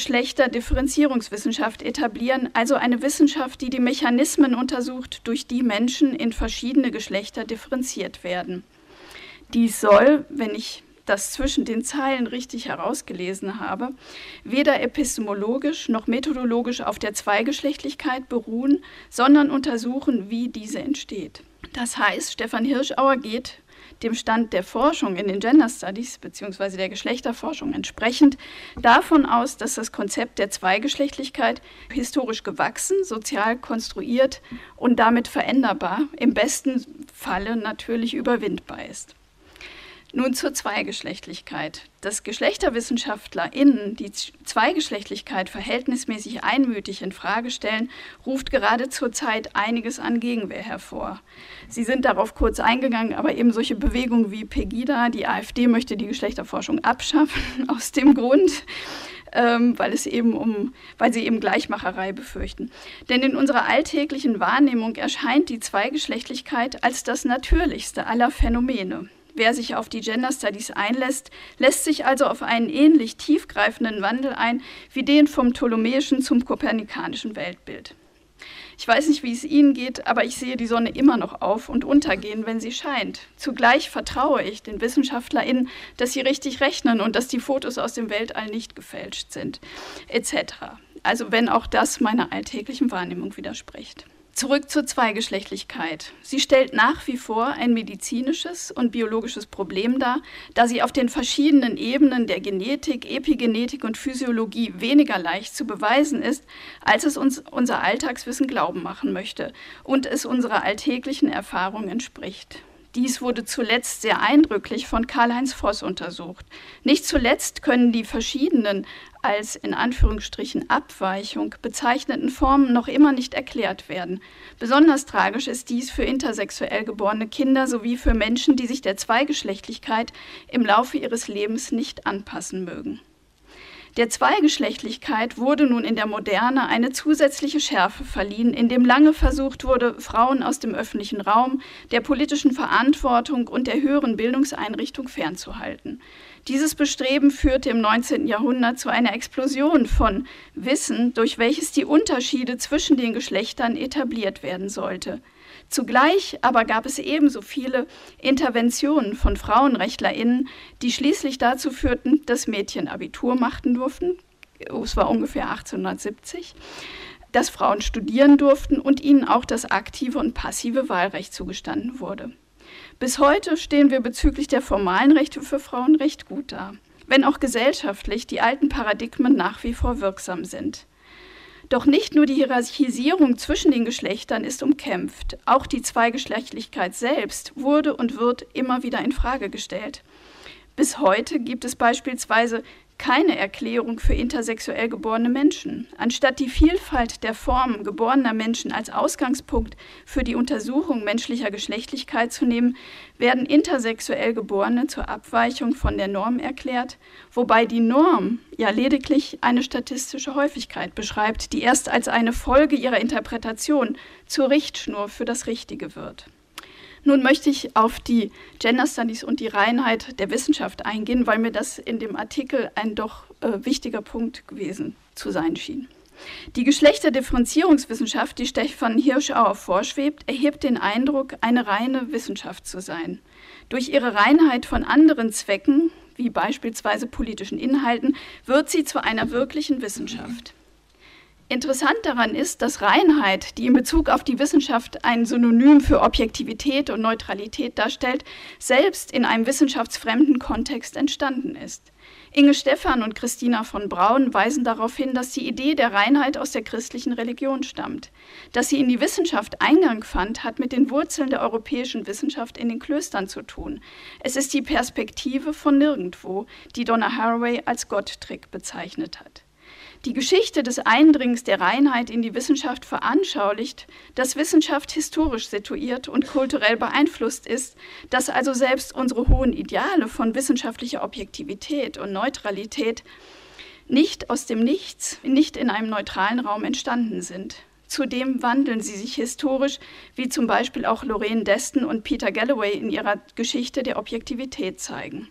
Geschlechterdifferenzierungswissenschaft etablieren, also eine Wissenschaft, die die Mechanismen untersucht, durch die Menschen in verschiedene Geschlechter differenziert werden. Dies soll, wenn ich das zwischen den Zeilen richtig herausgelesen habe, weder epistemologisch noch methodologisch auf der Zweigeschlechtlichkeit beruhen, sondern untersuchen, wie diese entsteht. Das heißt, Stefan Hirschauer geht dem Stand der Forschung in den Gender Studies bzw. der Geschlechterforschung entsprechend davon aus, dass das Konzept der Zweigeschlechtlichkeit historisch gewachsen, sozial konstruiert und damit veränderbar, im besten Falle natürlich überwindbar ist. Nun zur Zweigeschlechtlichkeit. Dass GeschlechterwissenschaftlerInnen die Zweigeschlechtlichkeit verhältnismäßig einmütig in Frage stellen, ruft gerade zur Zeit einiges an Gegenwehr hervor. Sie sind darauf kurz eingegangen, aber eben solche Bewegungen wie Pegida, die AfD möchte die Geschlechterforschung abschaffen, aus dem Grund, weil sie eben Gleichmacherei befürchten. Denn in unserer alltäglichen Wahrnehmung erscheint die Zweigeschlechtlichkeit als das natürlichste aller Phänomene. Wer sich auf die Gender Studies einlässt, lässt sich also auf einen ähnlich tiefgreifenden Wandel ein wie den vom ptolemäischen zum kopernikanischen Weltbild. Ich weiß nicht, wie es Ihnen geht, aber ich sehe die Sonne immer noch auf und untergehen, wenn sie scheint. Zugleich vertraue ich den WissenschaftlerInnen, dass sie richtig rechnen und dass die Fotos aus dem Weltall nicht gefälscht sind, etc. Also wenn auch das meiner alltäglichen Wahrnehmung widerspricht. Zurück zur Zweigeschlechtlichkeit. Sie stellt nach wie vor ein medizinisches und biologisches Problem dar, da sie auf den verschiedenen Ebenen der Genetik, Epigenetik und Physiologie weniger leicht zu beweisen ist, als es uns unser Alltagswissen glauben machen möchte und es unserer alltäglichen Erfahrung entspricht. Dies wurde zuletzt sehr eindrücklich von Karl-Heinz Voss untersucht. Nicht zuletzt können die verschiedenen als in Anführungsstrichen Abweichung bezeichneten Formen noch immer nicht erklärt werden. Besonders tragisch ist dies für intersexuell geborene Kinder sowie für Menschen, die sich der Zweigeschlechtlichkeit im Laufe ihres Lebens nicht anpassen mögen. Der Zweigeschlechtlichkeit wurde nun in der Moderne eine zusätzliche Schärfe verliehen, indem lange versucht wurde, Frauen aus dem öffentlichen Raum, der politischen Verantwortung und der höheren Bildungseinrichtung fernzuhalten. Dieses Bestreben führte im 19. Jahrhundert zu einer Explosion von Wissen, durch welches die Unterschiede zwischen den Geschlechtern etabliert werden sollte. Zugleich aber gab es ebenso viele Interventionen von FrauenrechtlerInnen, die schließlich dazu führten, dass Mädchen Abitur machen durften, es war ungefähr 1870, dass Frauen studieren durften und ihnen auch das aktive und passive Wahlrecht zugestanden wurde. Bis heute stehen wir bezüglich der formalen Rechte für Frauen recht gut da, wenn auch gesellschaftlich die alten Paradigmen nach wie vor wirksam sind. Doch nicht nur die Hierarchisierung zwischen den Geschlechtern ist umkämpft, auch die Zweigeschlechtlichkeit selbst wurde und wird immer wieder in Frage gestellt. Bis heute gibt es beispielsweise keine Erklärung für intersexuell geborene Menschen. Anstatt die Vielfalt der Formen geborener Menschen als Ausgangspunkt für die Untersuchung menschlicher Geschlechtlichkeit zu nehmen, werden intersexuell Geborene zur Abweichung von der Norm erklärt, wobei die Norm ja lediglich eine statistische Häufigkeit beschreibt, die erst als eine Folge ihrer Interpretation zur Richtschnur für das Richtige wird. Nun möchte ich auf die Gender Studies und die Reinheit der Wissenschaft eingehen, weil mir das in dem Artikel ein doch wichtiger Punkt gewesen zu sein schien. Die Geschlechterdifferenzierungswissenschaft, die Stefan Hirschauer vorschwebt, erhebt den Eindruck, eine reine Wissenschaft zu sein. Durch ihre Reinheit von anderen Zwecken, wie beispielsweise politischen Inhalten, wird sie zu einer wirklichen Wissenschaft. Interessant daran ist, dass Reinheit, die in Bezug auf die Wissenschaft ein Synonym für Objektivität und Neutralität darstellt, selbst in einem wissenschaftsfremden Kontext entstanden ist. Inge Stephan und Christina von Braun weisen darauf hin, dass die Idee der Reinheit aus der christlichen Religion stammt. Dass sie in die Wissenschaft Eingang fand, hat mit den Wurzeln der europäischen Wissenschaft in den Klöstern zu tun. Es ist die Perspektive von nirgendwo, die Donna Haraway als Gotttrick bezeichnet hat. Die Geschichte des Eindringens der Reinheit in die Wissenschaft veranschaulicht, dass Wissenschaft historisch situiert und kulturell beeinflusst ist, dass also selbst unsere hohen Ideale von wissenschaftlicher Objektivität und Neutralität nicht aus dem Nichts, nicht in einem neutralen Raum entstanden sind. Zudem wandeln sie sich historisch, wie zum Beispiel auch Lorraine Deston und Peter Galloway in ihrer Geschichte der Objektivität zeigen.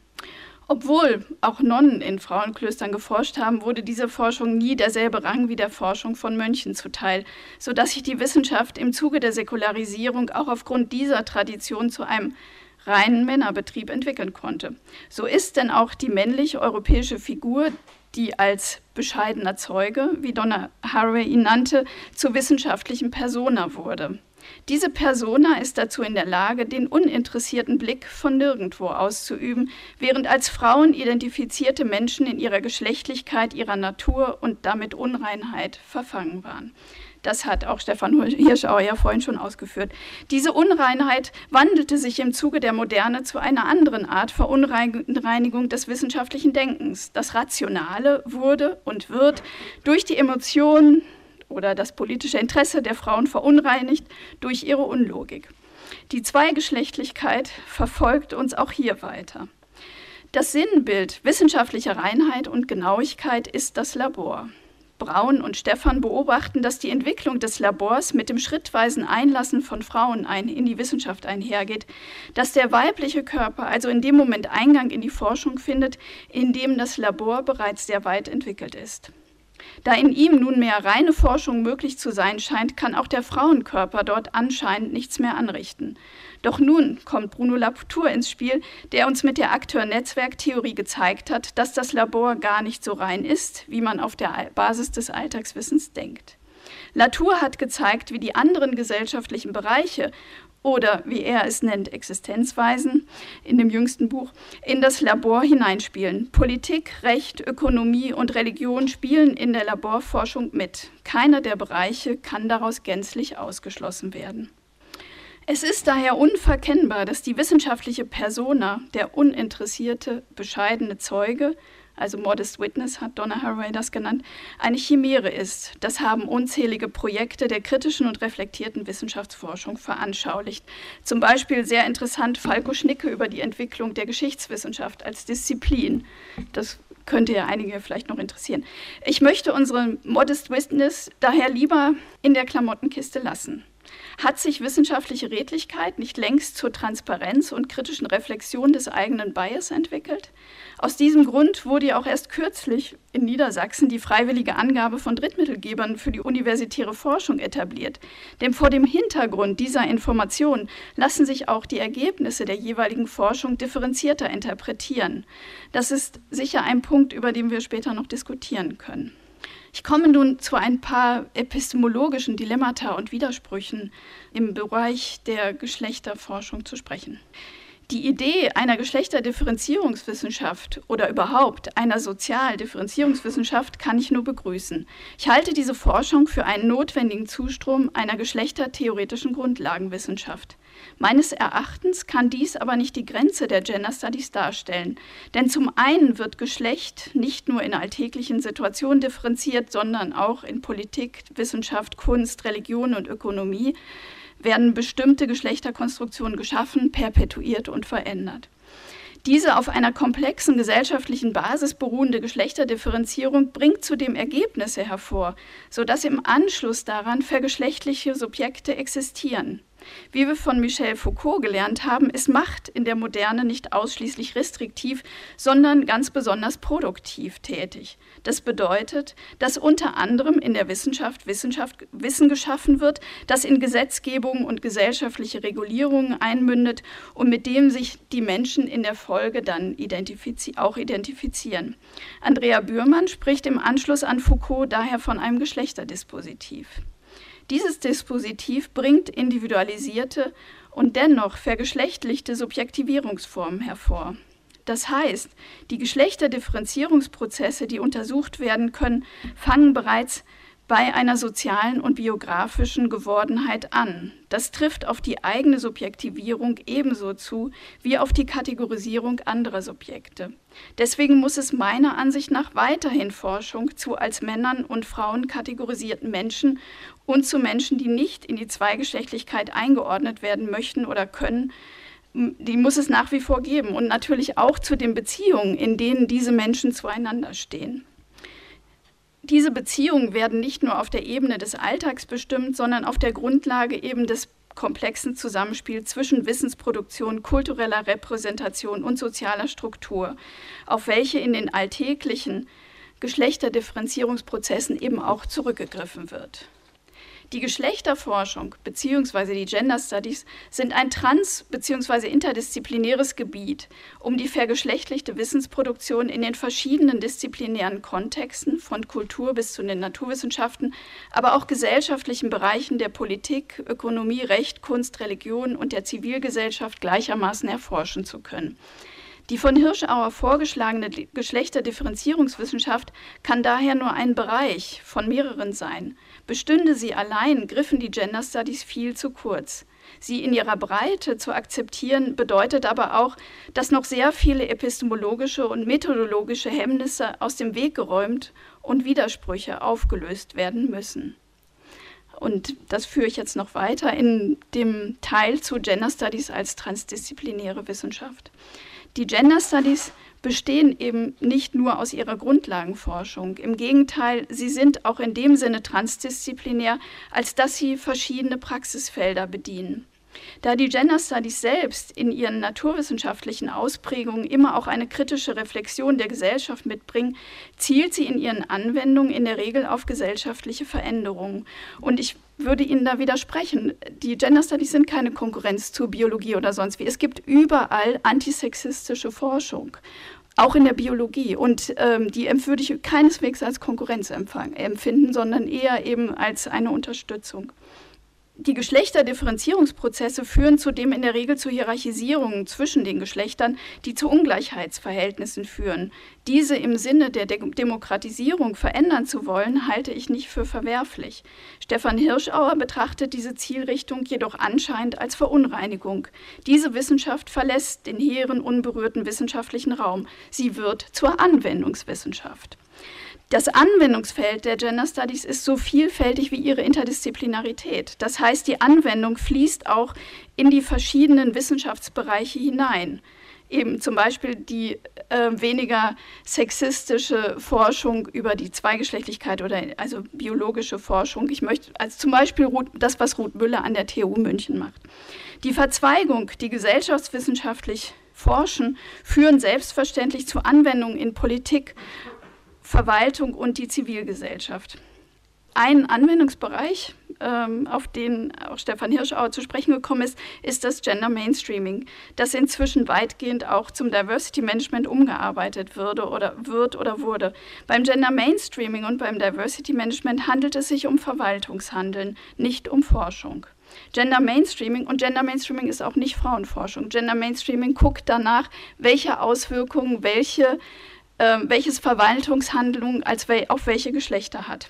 Obwohl auch Nonnen in Frauenklöstern geforscht haben, wurde diese Forschung nie derselbe Rang wie der Forschung von Mönchen zuteil, sodass sich die Wissenschaft im Zuge der Säkularisierung auch aufgrund dieser Tradition zu einem reinen Männerbetrieb entwickeln konnte. So ist denn auch die männliche europäische Figur, die als bescheidener Zeuge, wie Donna Haraway ihn nannte, zur wissenschaftlichen Persona wurde. Diese Persona ist dazu in der Lage, den uninteressierten Blick von nirgendwo auszuüben, während als Frauen identifizierte Menschen in ihrer Geschlechtlichkeit, ihrer Natur und damit Unreinheit verfangen waren. Das hat auch Stefan Hirschauer ja vorhin schon ausgeführt. Diese Unreinheit wandelte sich im Zuge der Moderne zu einer anderen Art Verunreinigung des wissenschaftlichen Denkens. Das Rationale wurde und wird durch die Emotionen oder das politische Interesse der Frauen verunreinigt durch ihre Unlogik. Die Zweigeschlechtlichkeit verfolgt uns auch hier weiter. Das Sinnbild wissenschaftlicher Reinheit und Genauigkeit ist das Labor. Braun und Stephan beobachten, dass die Entwicklung des Labors mit dem schrittweisen Einlassen von Frauen in die Wissenschaft einhergeht, dass der weibliche Körper also in dem Moment Eingang in die Forschung findet, in dem das Labor bereits sehr weit entwickelt ist. Da in ihm nunmehr reine Forschung möglich zu sein scheint, kann auch der Frauenkörper dort anscheinend nichts mehr anrichten. Doch nun kommt Bruno Latour ins Spiel, der uns mit der Akteur-Netzwerk-Theorie gezeigt hat, dass das Labor gar nicht so rein ist, wie man auf der Basis des Alltagswissens denkt. Latour hat gezeigt, wie die anderen gesellschaftlichen Bereiche oder, wie er es nennt, Existenzweisen in dem jüngsten Buch, in das Labor hineinspielen. Politik, Recht, Ökonomie und Religion spielen in der Laborforschung mit. Keiner der Bereiche kann daraus gänzlich ausgeschlossen werden. Es ist daher unverkennbar, dass die wissenschaftliche Persona, der uninteressierte, bescheidene Zeuge, also Modest Witness hat Donna Haraway das genannt, eine Chimäre ist. Das haben unzählige Projekte der kritischen und reflektierten Wissenschaftsforschung veranschaulicht. Zum Beispiel sehr interessant Falko Schnicke über die Entwicklung der Geschichtswissenschaft als Disziplin. Das könnte ja einige vielleicht noch interessieren. Ich möchte unsere Modest Witness daher lieber in der Klamottenkiste lassen. Hat sich wissenschaftliche Redlichkeit nicht längst zur Transparenz und kritischen Reflexion des eigenen Bias entwickelt? Aus diesem Grund wurde ja auch erst kürzlich in Niedersachsen die freiwillige Angabe von Drittmittelgebern für die universitäre Forschung etabliert. Denn vor dem Hintergrund dieser Informationen lassen sich auch die Ergebnisse der jeweiligen Forschung differenzierter interpretieren. Das ist sicher ein Punkt, über den wir später noch diskutieren können. Ich komme nun zu ein paar epistemologischen Dilemmata und Widersprüchen im Bereich der Geschlechterforschung zu sprechen. Die Idee einer Geschlechterdifferenzierungswissenschaft oder überhaupt einer Sozialdifferenzierungswissenschaft kann ich nur begrüßen. Ich halte diese Forschung für einen notwendigen Zustrom einer geschlechtertheoretischen Grundlagenwissenschaft. Meines Erachtens kann dies aber nicht die Grenze der Gender Studies darstellen. Denn zum einen wird Geschlecht nicht nur in alltäglichen Situationen differenziert, sondern auch in Politik, Wissenschaft, Kunst, Religion und Ökonomie werden bestimmte Geschlechterkonstruktionen geschaffen, perpetuiert und verändert. Diese auf einer komplexen gesellschaftlichen Basis beruhende Geschlechterdifferenzierung bringt zudem Ergebnisse hervor, sodass im Anschluss daran vergeschlechtliche Subjekte existieren. Wie wir von Michel Foucault gelernt haben, ist Macht in der Moderne nicht ausschließlich restriktiv, sondern ganz besonders produktiv tätig. Das bedeutet, dass unter anderem in der Wissenschaft Wissen geschaffen wird, das in Gesetzgebung und gesellschaftliche Regulierungen einmündet und mit dem sich die Menschen in der Folge dann auch identifizieren. Andrea Bührmann spricht im Anschluss an Foucault daher von einem Geschlechterdispositiv. Dieses Dispositiv bringt individualisierte und dennoch vergeschlechtlichte Subjektivierungsformen hervor. Das heißt, die Geschlechterdifferenzierungsprozesse, die untersucht werden können, fangen bereits bei einer sozialen und biografischen Gewordenheit an. Das trifft auf die eigene Subjektivierung ebenso zu wie auf die Kategorisierung anderer Subjekte. Deswegen muss es meiner Ansicht nach weiterhin Forschung zu als Männern und Frauen kategorisierten Menschen und zu Menschen, die nicht in die Zweigeschlechtlichkeit eingeordnet werden möchten oder können, die muss es nach wie vor geben und natürlich auch zu den Beziehungen, in denen diese Menschen zueinander stehen. Diese Beziehungen werden nicht nur auf der Ebene des Alltags bestimmt, sondern auf der Grundlage eben des komplexen Zusammenspiels zwischen Wissensproduktion, kultureller Repräsentation und sozialer Struktur, auf welche in den alltäglichen Geschlechterdifferenzierungsprozessen eben auch zurückgegriffen wird. Die Geschlechterforschung bzw. die Gender Studies sind ein trans- bzw. interdisziplinäres Gebiet, um die vergeschlechtlichte Wissensproduktion in den verschiedenen disziplinären Kontexten, von Kultur bis zu den Naturwissenschaften, aber auch gesellschaftlichen Bereichen der Politik, Ökonomie, Recht, Kunst, Religion und der Zivilgesellschaft gleichermaßen erforschen zu können. Die von Hirschauer vorgeschlagene Geschlechterdifferenzierungswissenschaft kann daher nur ein Bereich von mehreren sein. Bestünde sie allein, griffen die Gender Studies viel zu kurz. Sie in ihrer Breite zu akzeptieren, bedeutet aber auch, dass noch sehr viele epistemologische und methodologische Hemmnisse aus dem Weg geräumt und Widersprüche aufgelöst werden müssen. Und das führe ich jetzt noch weiter in dem Teil zu Gender Studies als transdisziplinäre Wissenschaft. Die Gender Studies bestehen eben nicht nur aus ihrer Grundlagenforschung. Im Gegenteil, sie sind auch in dem Sinne transdisziplinär, als dass sie verschiedene Praxisfelder bedienen. Da die Gender Studies selbst in ihren naturwissenschaftlichen Ausprägungen immer auch eine kritische Reflexion der Gesellschaft mitbringen, zielt sie in ihren Anwendungen in der Regel auf gesellschaftliche Veränderungen. Und ich würde Ihnen da widersprechen. Die Gender Studies sind keine Konkurrenz zur Biologie oder sonst wie. Es gibt überall antisexistische Forschung, auch in der Biologie. Und die würde ich keineswegs als Konkurrenz empfinden, sondern eher eben als eine Unterstützung. Die Geschlechterdifferenzierungsprozesse führen zudem in der Regel zu Hierarchisierungen zwischen den Geschlechtern, die zu Ungleichheitsverhältnissen führen. Diese im Sinne der Demokratisierung verändern zu wollen, halte ich nicht für verwerflich. Stefan Hirschauer betrachtet diese Zielrichtung jedoch anscheinend als Verunreinigung. Diese Wissenschaft verlässt den hehren, unberührten wissenschaftlichen Raum. Sie wird zur Anwendungswissenschaft. Das Anwendungsfeld der Gender Studies ist so vielfältig wie ihre Interdisziplinarität. Das heißt, die Anwendung fließt auch in die verschiedenen Wissenschaftsbereiche hinein. Eben zum Beispiel die weniger sexistische Forschung über die Zweigeschlechtlichkeit oder also biologische Forschung. Ich möchte als zum Beispiel das, was Ruth Müller an der TU München macht. Die Verzweigung, die gesellschaftswissenschaftlich forschen, führen selbstverständlich zu Anwendungen in Politik, Verwaltung und die Zivilgesellschaft. Ein Anwendungsbereich, auf den auch Stefan Hirschauer zu sprechen gekommen ist, ist das Gender Mainstreaming, das inzwischen weitgehend auch zum Diversity Management umgearbeitet wurde. Beim Gender Mainstreaming und beim Diversity Management handelt es sich um Verwaltungshandeln, nicht um Forschung. Gender Mainstreaming ist auch nicht Frauenforschung. Gender Mainstreaming guckt danach, welche Auswirkungen welches Verwaltungshandlung auf welche Geschlechter hat.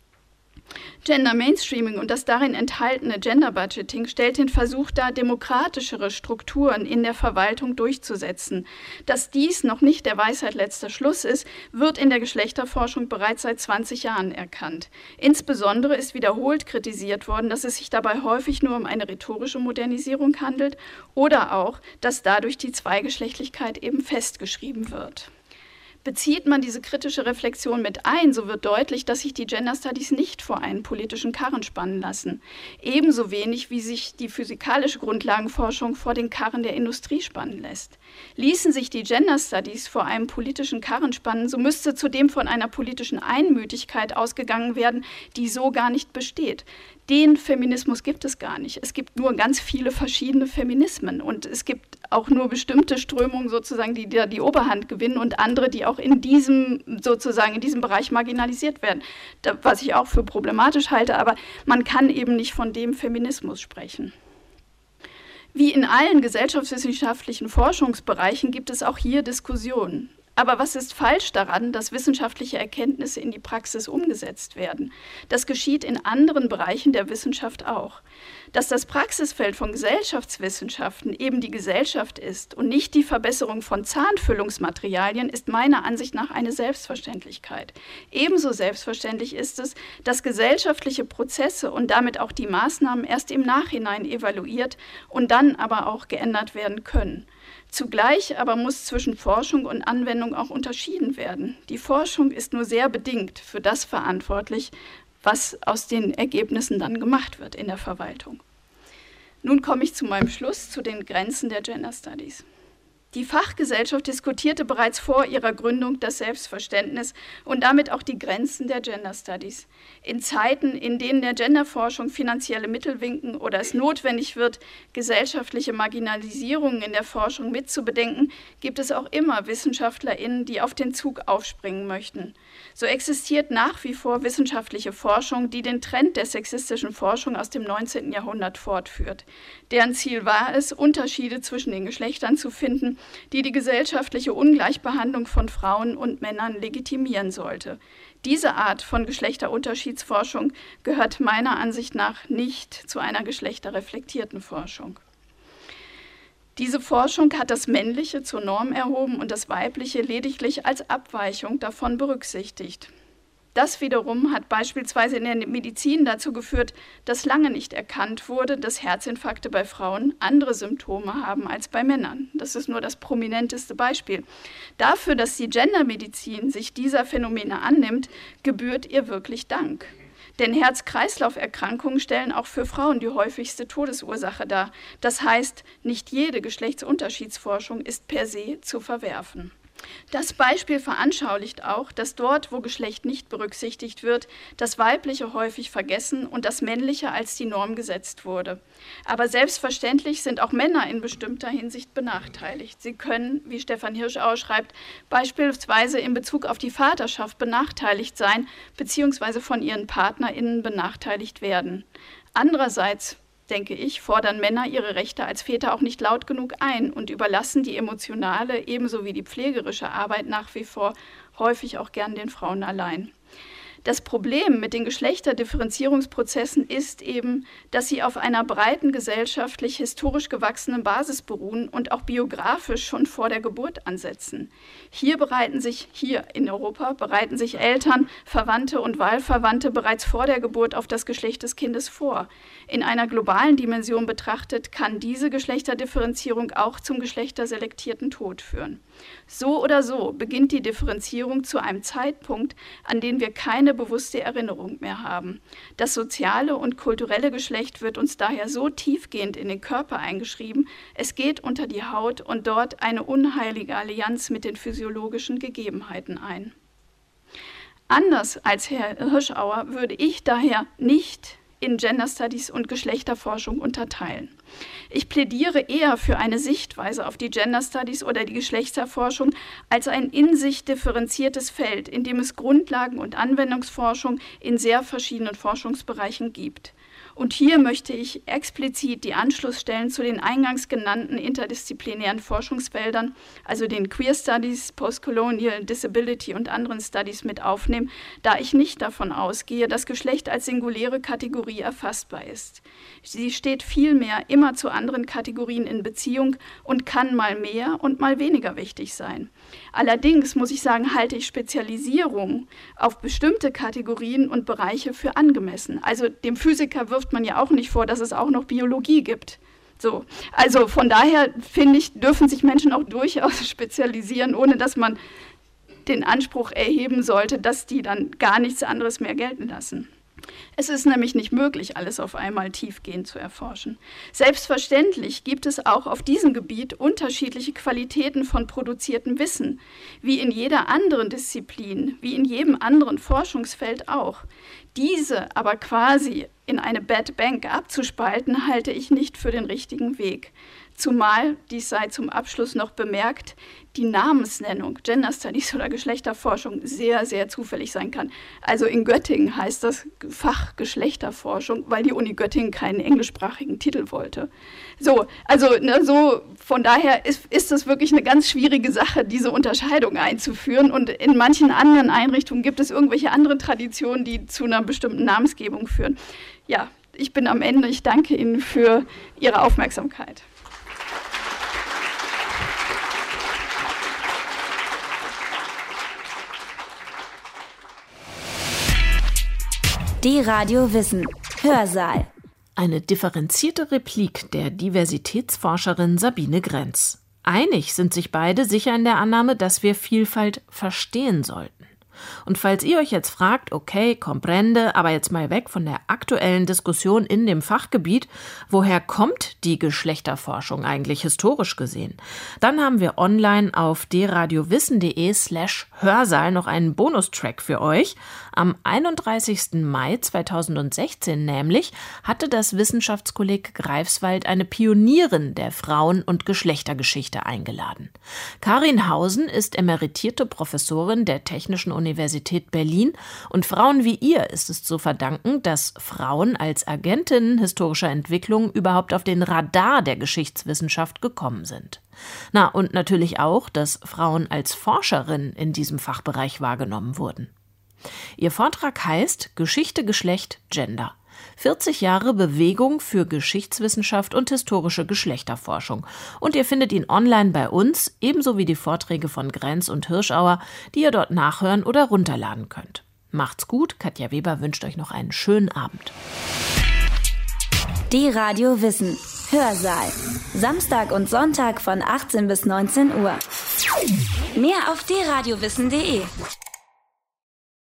Gender Mainstreaming und das darin enthaltene Gender Budgeting stellt den Versuch dar, demokratischere Strukturen in der Verwaltung durchzusetzen. Dass dies noch nicht der Weisheit letzter Schluss ist, wird in der Geschlechterforschung bereits seit 20 Jahren erkannt. Insbesondere ist wiederholt kritisiert worden, dass es sich dabei häufig nur um eine rhetorische Modernisierung handelt oder auch, dass dadurch die Zweigeschlechtlichkeit eben festgeschrieben wird. Bezieht man diese kritische Reflexion mit ein, so wird deutlich, dass sich die Gender Studies nicht vor einen politischen Karren spannen lassen. Ebenso wenig, wie sich die physikalische Grundlagenforschung vor den Karren der Industrie spannen lässt. Ließen sich die Gender Studies vor einem politischen Karren spannen, so müsste zudem von einer politischen Einmütigkeit ausgegangen werden, die so gar nicht besteht. Den Feminismus gibt es gar nicht. Es gibt nur ganz viele verschiedene Feminismen und es gibt auch nur bestimmte Strömungen sozusagen, die da die Oberhand gewinnen und andere, die auch in diesem Bereich marginalisiert werden, was ich auch für problematisch halte, aber man kann eben nicht von dem Feminismus sprechen. Wie in allen gesellschaftswissenschaftlichen Forschungsbereichen gibt es auch hier Diskussionen. Aber was ist falsch daran, dass wissenschaftliche Erkenntnisse in die Praxis umgesetzt werden? Das geschieht in anderen Bereichen der Wissenschaft auch. Dass das Praxisfeld von Gesellschaftswissenschaften eben die Gesellschaft ist und nicht die Verbesserung von Zahnfüllungsmaterialien, ist meiner Ansicht nach eine Selbstverständlichkeit. Ebenso selbstverständlich ist es, dass gesellschaftliche Prozesse und damit auch die Maßnahmen erst im Nachhinein evaluiert und dann aber auch geändert werden können. Zugleich aber muss zwischen Forschung und Anwendung Anwendung auch unterschieden werden. Die Forschung ist nur sehr bedingt für das verantwortlich, was aus den Ergebnissen dann gemacht wird in der Verwaltung. Nun komme ich zu meinem Schluss, zu den Grenzen der Gender Studies. Die Fachgesellschaft diskutierte bereits vor ihrer Gründung das Selbstverständnis und damit auch die Grenzen der Gender Studies. In Zeiten, in denen der Genderforschung finanzielle Mittel winken oder es notwendig wird, gesellschaftliche Marginalisierungen in der Forschung mitzubedenken, gibt es auch immer WissenschaftlerInnen, die auf den Zug aufspringen möchten. So existiert nach wie vor wissenschaftliche Forschung, die den Trend der sexistischen Forschung aus dem 19. Jahrhundert fortführt. Deren Ziel war es, Unterschiede zwischen den Geschlechtern zu finden, die die gesellschaftliche Ungleichbehandlung von Frauen und Männern legitimieren sollte. Diese Art von Geschlechterunterschiedsforschung gehört meiner Ansicht nach nicht zu einer geschlechterreflektierten Forschung. Diese Forschung hat das Männliche zur Norm erhoben und das Weibliche lediglich als Abweichung davon berücksichtigt. Das wiederum hat beispielsweise in der Medizin dazu geführt, dass lange nicht erkannt wurde, dass Herzinfarkte bei Frauen andere Symptome haben als bei Männern. Das ist nur das prominenteste Beispiel. Dafür, dass die Gendermedizin sich dieser Phänomene annimmt, gebührt ihr wirklich Dank. Denn Herz-Kreislauf-Erkrankungen stellen auch für Frauen die häufigste Todesursache dar. Das heißt, nicht jede Geschlechtsunterschiedsforschung ist per se zu verwerfen. Das Beispiel veranschaulicht auch, dass dort, wo Geschlecht nicht berücksichtigt wird, das Weibliche häufig vergessen und das Männliche als die Norm gesetzt wurde. Aber selbstverständlich sind auch Männer in bestimmter Hinsicht benachteiligt. Sie können, wie Stefan Hirschauer schreibt, beispielsweise in Bezug auf die Vaterschaft benachteiligt sein bzw. von ihren PartnerInnen benachteiligt werden. Andererseits, denke ich, fordern Männer ihre Rechte als Väter auch nicht laut genug ein und überlassen die emotionale ebenso wie die pflegerische Arbeit nach wie vor häufig auch gern den Frauen allein. Das Problem mit den Geschlechterdifferenzierungsprozessen ist eben, dass sie auf einer breiten gesellschaftlich-historisch gewachsenen Basis beruhen und auch biografisch schon vor der Geburt ansetzen. Hier in Europa bereiten sich Eltern, Verwandte und Wahlverwandte bereits vor der Geburt auf das Geschlecht des Kindes vor. In einer globalen Dimension betrachtet kann diese Geschlechterdifferenzierung auch zum geschlechterselektierten Tod führen. So oder so beginnt die Differenzierung zu einem Zeitpunkt, an dem wir keine bewusste Erinnerung mehr haben. Das soziale und kulturelle Geschlecht wird uns daher so tiefgehend in den Körper eingeschrieben, es geht unter die Haut und dort eine unheilige Allianz mit den physiologischen Gegebenheiten ein. Anders als Herr Hirschauer würde ich daher nicht in Gender Studies und Geschlechterforschung unterteilen. Ich plädiere eher für eine Sichtweise auf die Gender Studies oder die Geschlechterforschung als ein in sich differenziertes Feld, in dem es Grundlagen- und Anwendungsforschung in sehr verschiedenen Forschungsbereichen gibt. Und hier möchte ich explizit die Anschlussstellen zu den eingangs genannten interdisziplinären Forschungsfeldern, also den Queer Studies, Postcolonial, Disability und anderen Studies mit aufnehmen, da ich nicht davon ausgehe, dass Geschlecht als singuläre Kategorie erfassbar ist. Sie steht vielmehr immer zu anderen Kategorien in Beziehung und kann mal mehr und mal weniger wichtig sein. Allerdings, muss ich sagen, halte ich Spezialisierung auf bestimmte Kategorien und Bereiche für angemessen. Also dem Physiker wirft man ja auch nicht vor, dass es auch noch Biologie gibt. So. Also von daher, finde ich, dürfen sich Menschen auch durchaus spezialisieren, ohne dass man den Anspruch erheben sollte, dass die dann gar nichts anderes mehr gelten lassen. Es ist nämlich nicht möglich, alles auf einmal tiefgehend zu erforschen. Selbstverständlich gibt es auch auf diesem Gebiet unterschiedliche Qualitäten von produziertem Wissen, wie in jeder anderen Disziplin, wie in jedem anderen Forschungsfeld auch. Diese aber quasi in eine Bad Bank abzuspalten, halte ich nicht für den richtigen Weg. Zumal, dies sei zum Abschluss noch bemerkt, die Namensnennung Gender Studies oder Geschlechterforschung sehr, sehr zufällig sein kann. Also in Göttingen heißt das Fach Geschlechterforschung, weil die Uni Göttingen keinen englischsprachigen Titel wollte. So, also von daher ist es wirklich eine ganz schwierige Sache, diese Unterscheidung einzuführen. Und in manchen anderen Einrichtungen gibt es irgendwelche anderen Traditionen, die zu einer bestimmten Namensgebung führen. Ja, ich bin am Ende. Ich danke Ihnen für Ihre Aufmerksamkeit. Die Radio Wissen Hörsaal. Eine differenzierte Replik der Diversitätsforscherin Sabine Grenz. Einig sind sich beide sicher in der Annahme, dass wir Vielfalt verstehen sollten. Und falls ihr euch jetzt fragt, okay, comprende, aber jetzt mal weg von der aktuellen Diskussion in dem Fachgebiet, woher kommt die Geschlechterforschung eigentlich historisch gesehen? Dann haben wir online auf dradiowissen.de/Hörsaal noch einen Bonustrack für euch. Am 31. Mai 2016 nämlich hatte das Wissenschaftskolleg Greifswald eine Pionierin der Frauen- und Geschlechtergeschichte eingeladen. Karin Hausen ist emeritierte Professorin der Technischen Universität Berlin und Frauen wie ihr ist es zu verdanken, dass Frauen als Agentinnen historischer Entwicklung überhaupt auf den Radar der Geschichtswissenschaft gekommen sind. Na, und natürlich auch, dass Frauen als Forscherinnen in diesem Fachbereich wahrgenommen wurden. Ihr Vortrag heißt Geschichte, Geschlecht, Gender. 40 Jahre Bewegung für Geschichtswissenschaft und historische Geschlechterforschung. Und ihr findet ihn online bei uns, ebenso wie die Vorträge von Grenz und Hirschauer, die ihr dort nachhören oder runterladen könnt. Macht's gut, Katja Weber wünscht euch noch einen schönen Abend. Die Radio Wissen. Hörsaal. Samstag und Sonntag von 18 bis 19 Uhr. Mehr auf dradiowissen.de.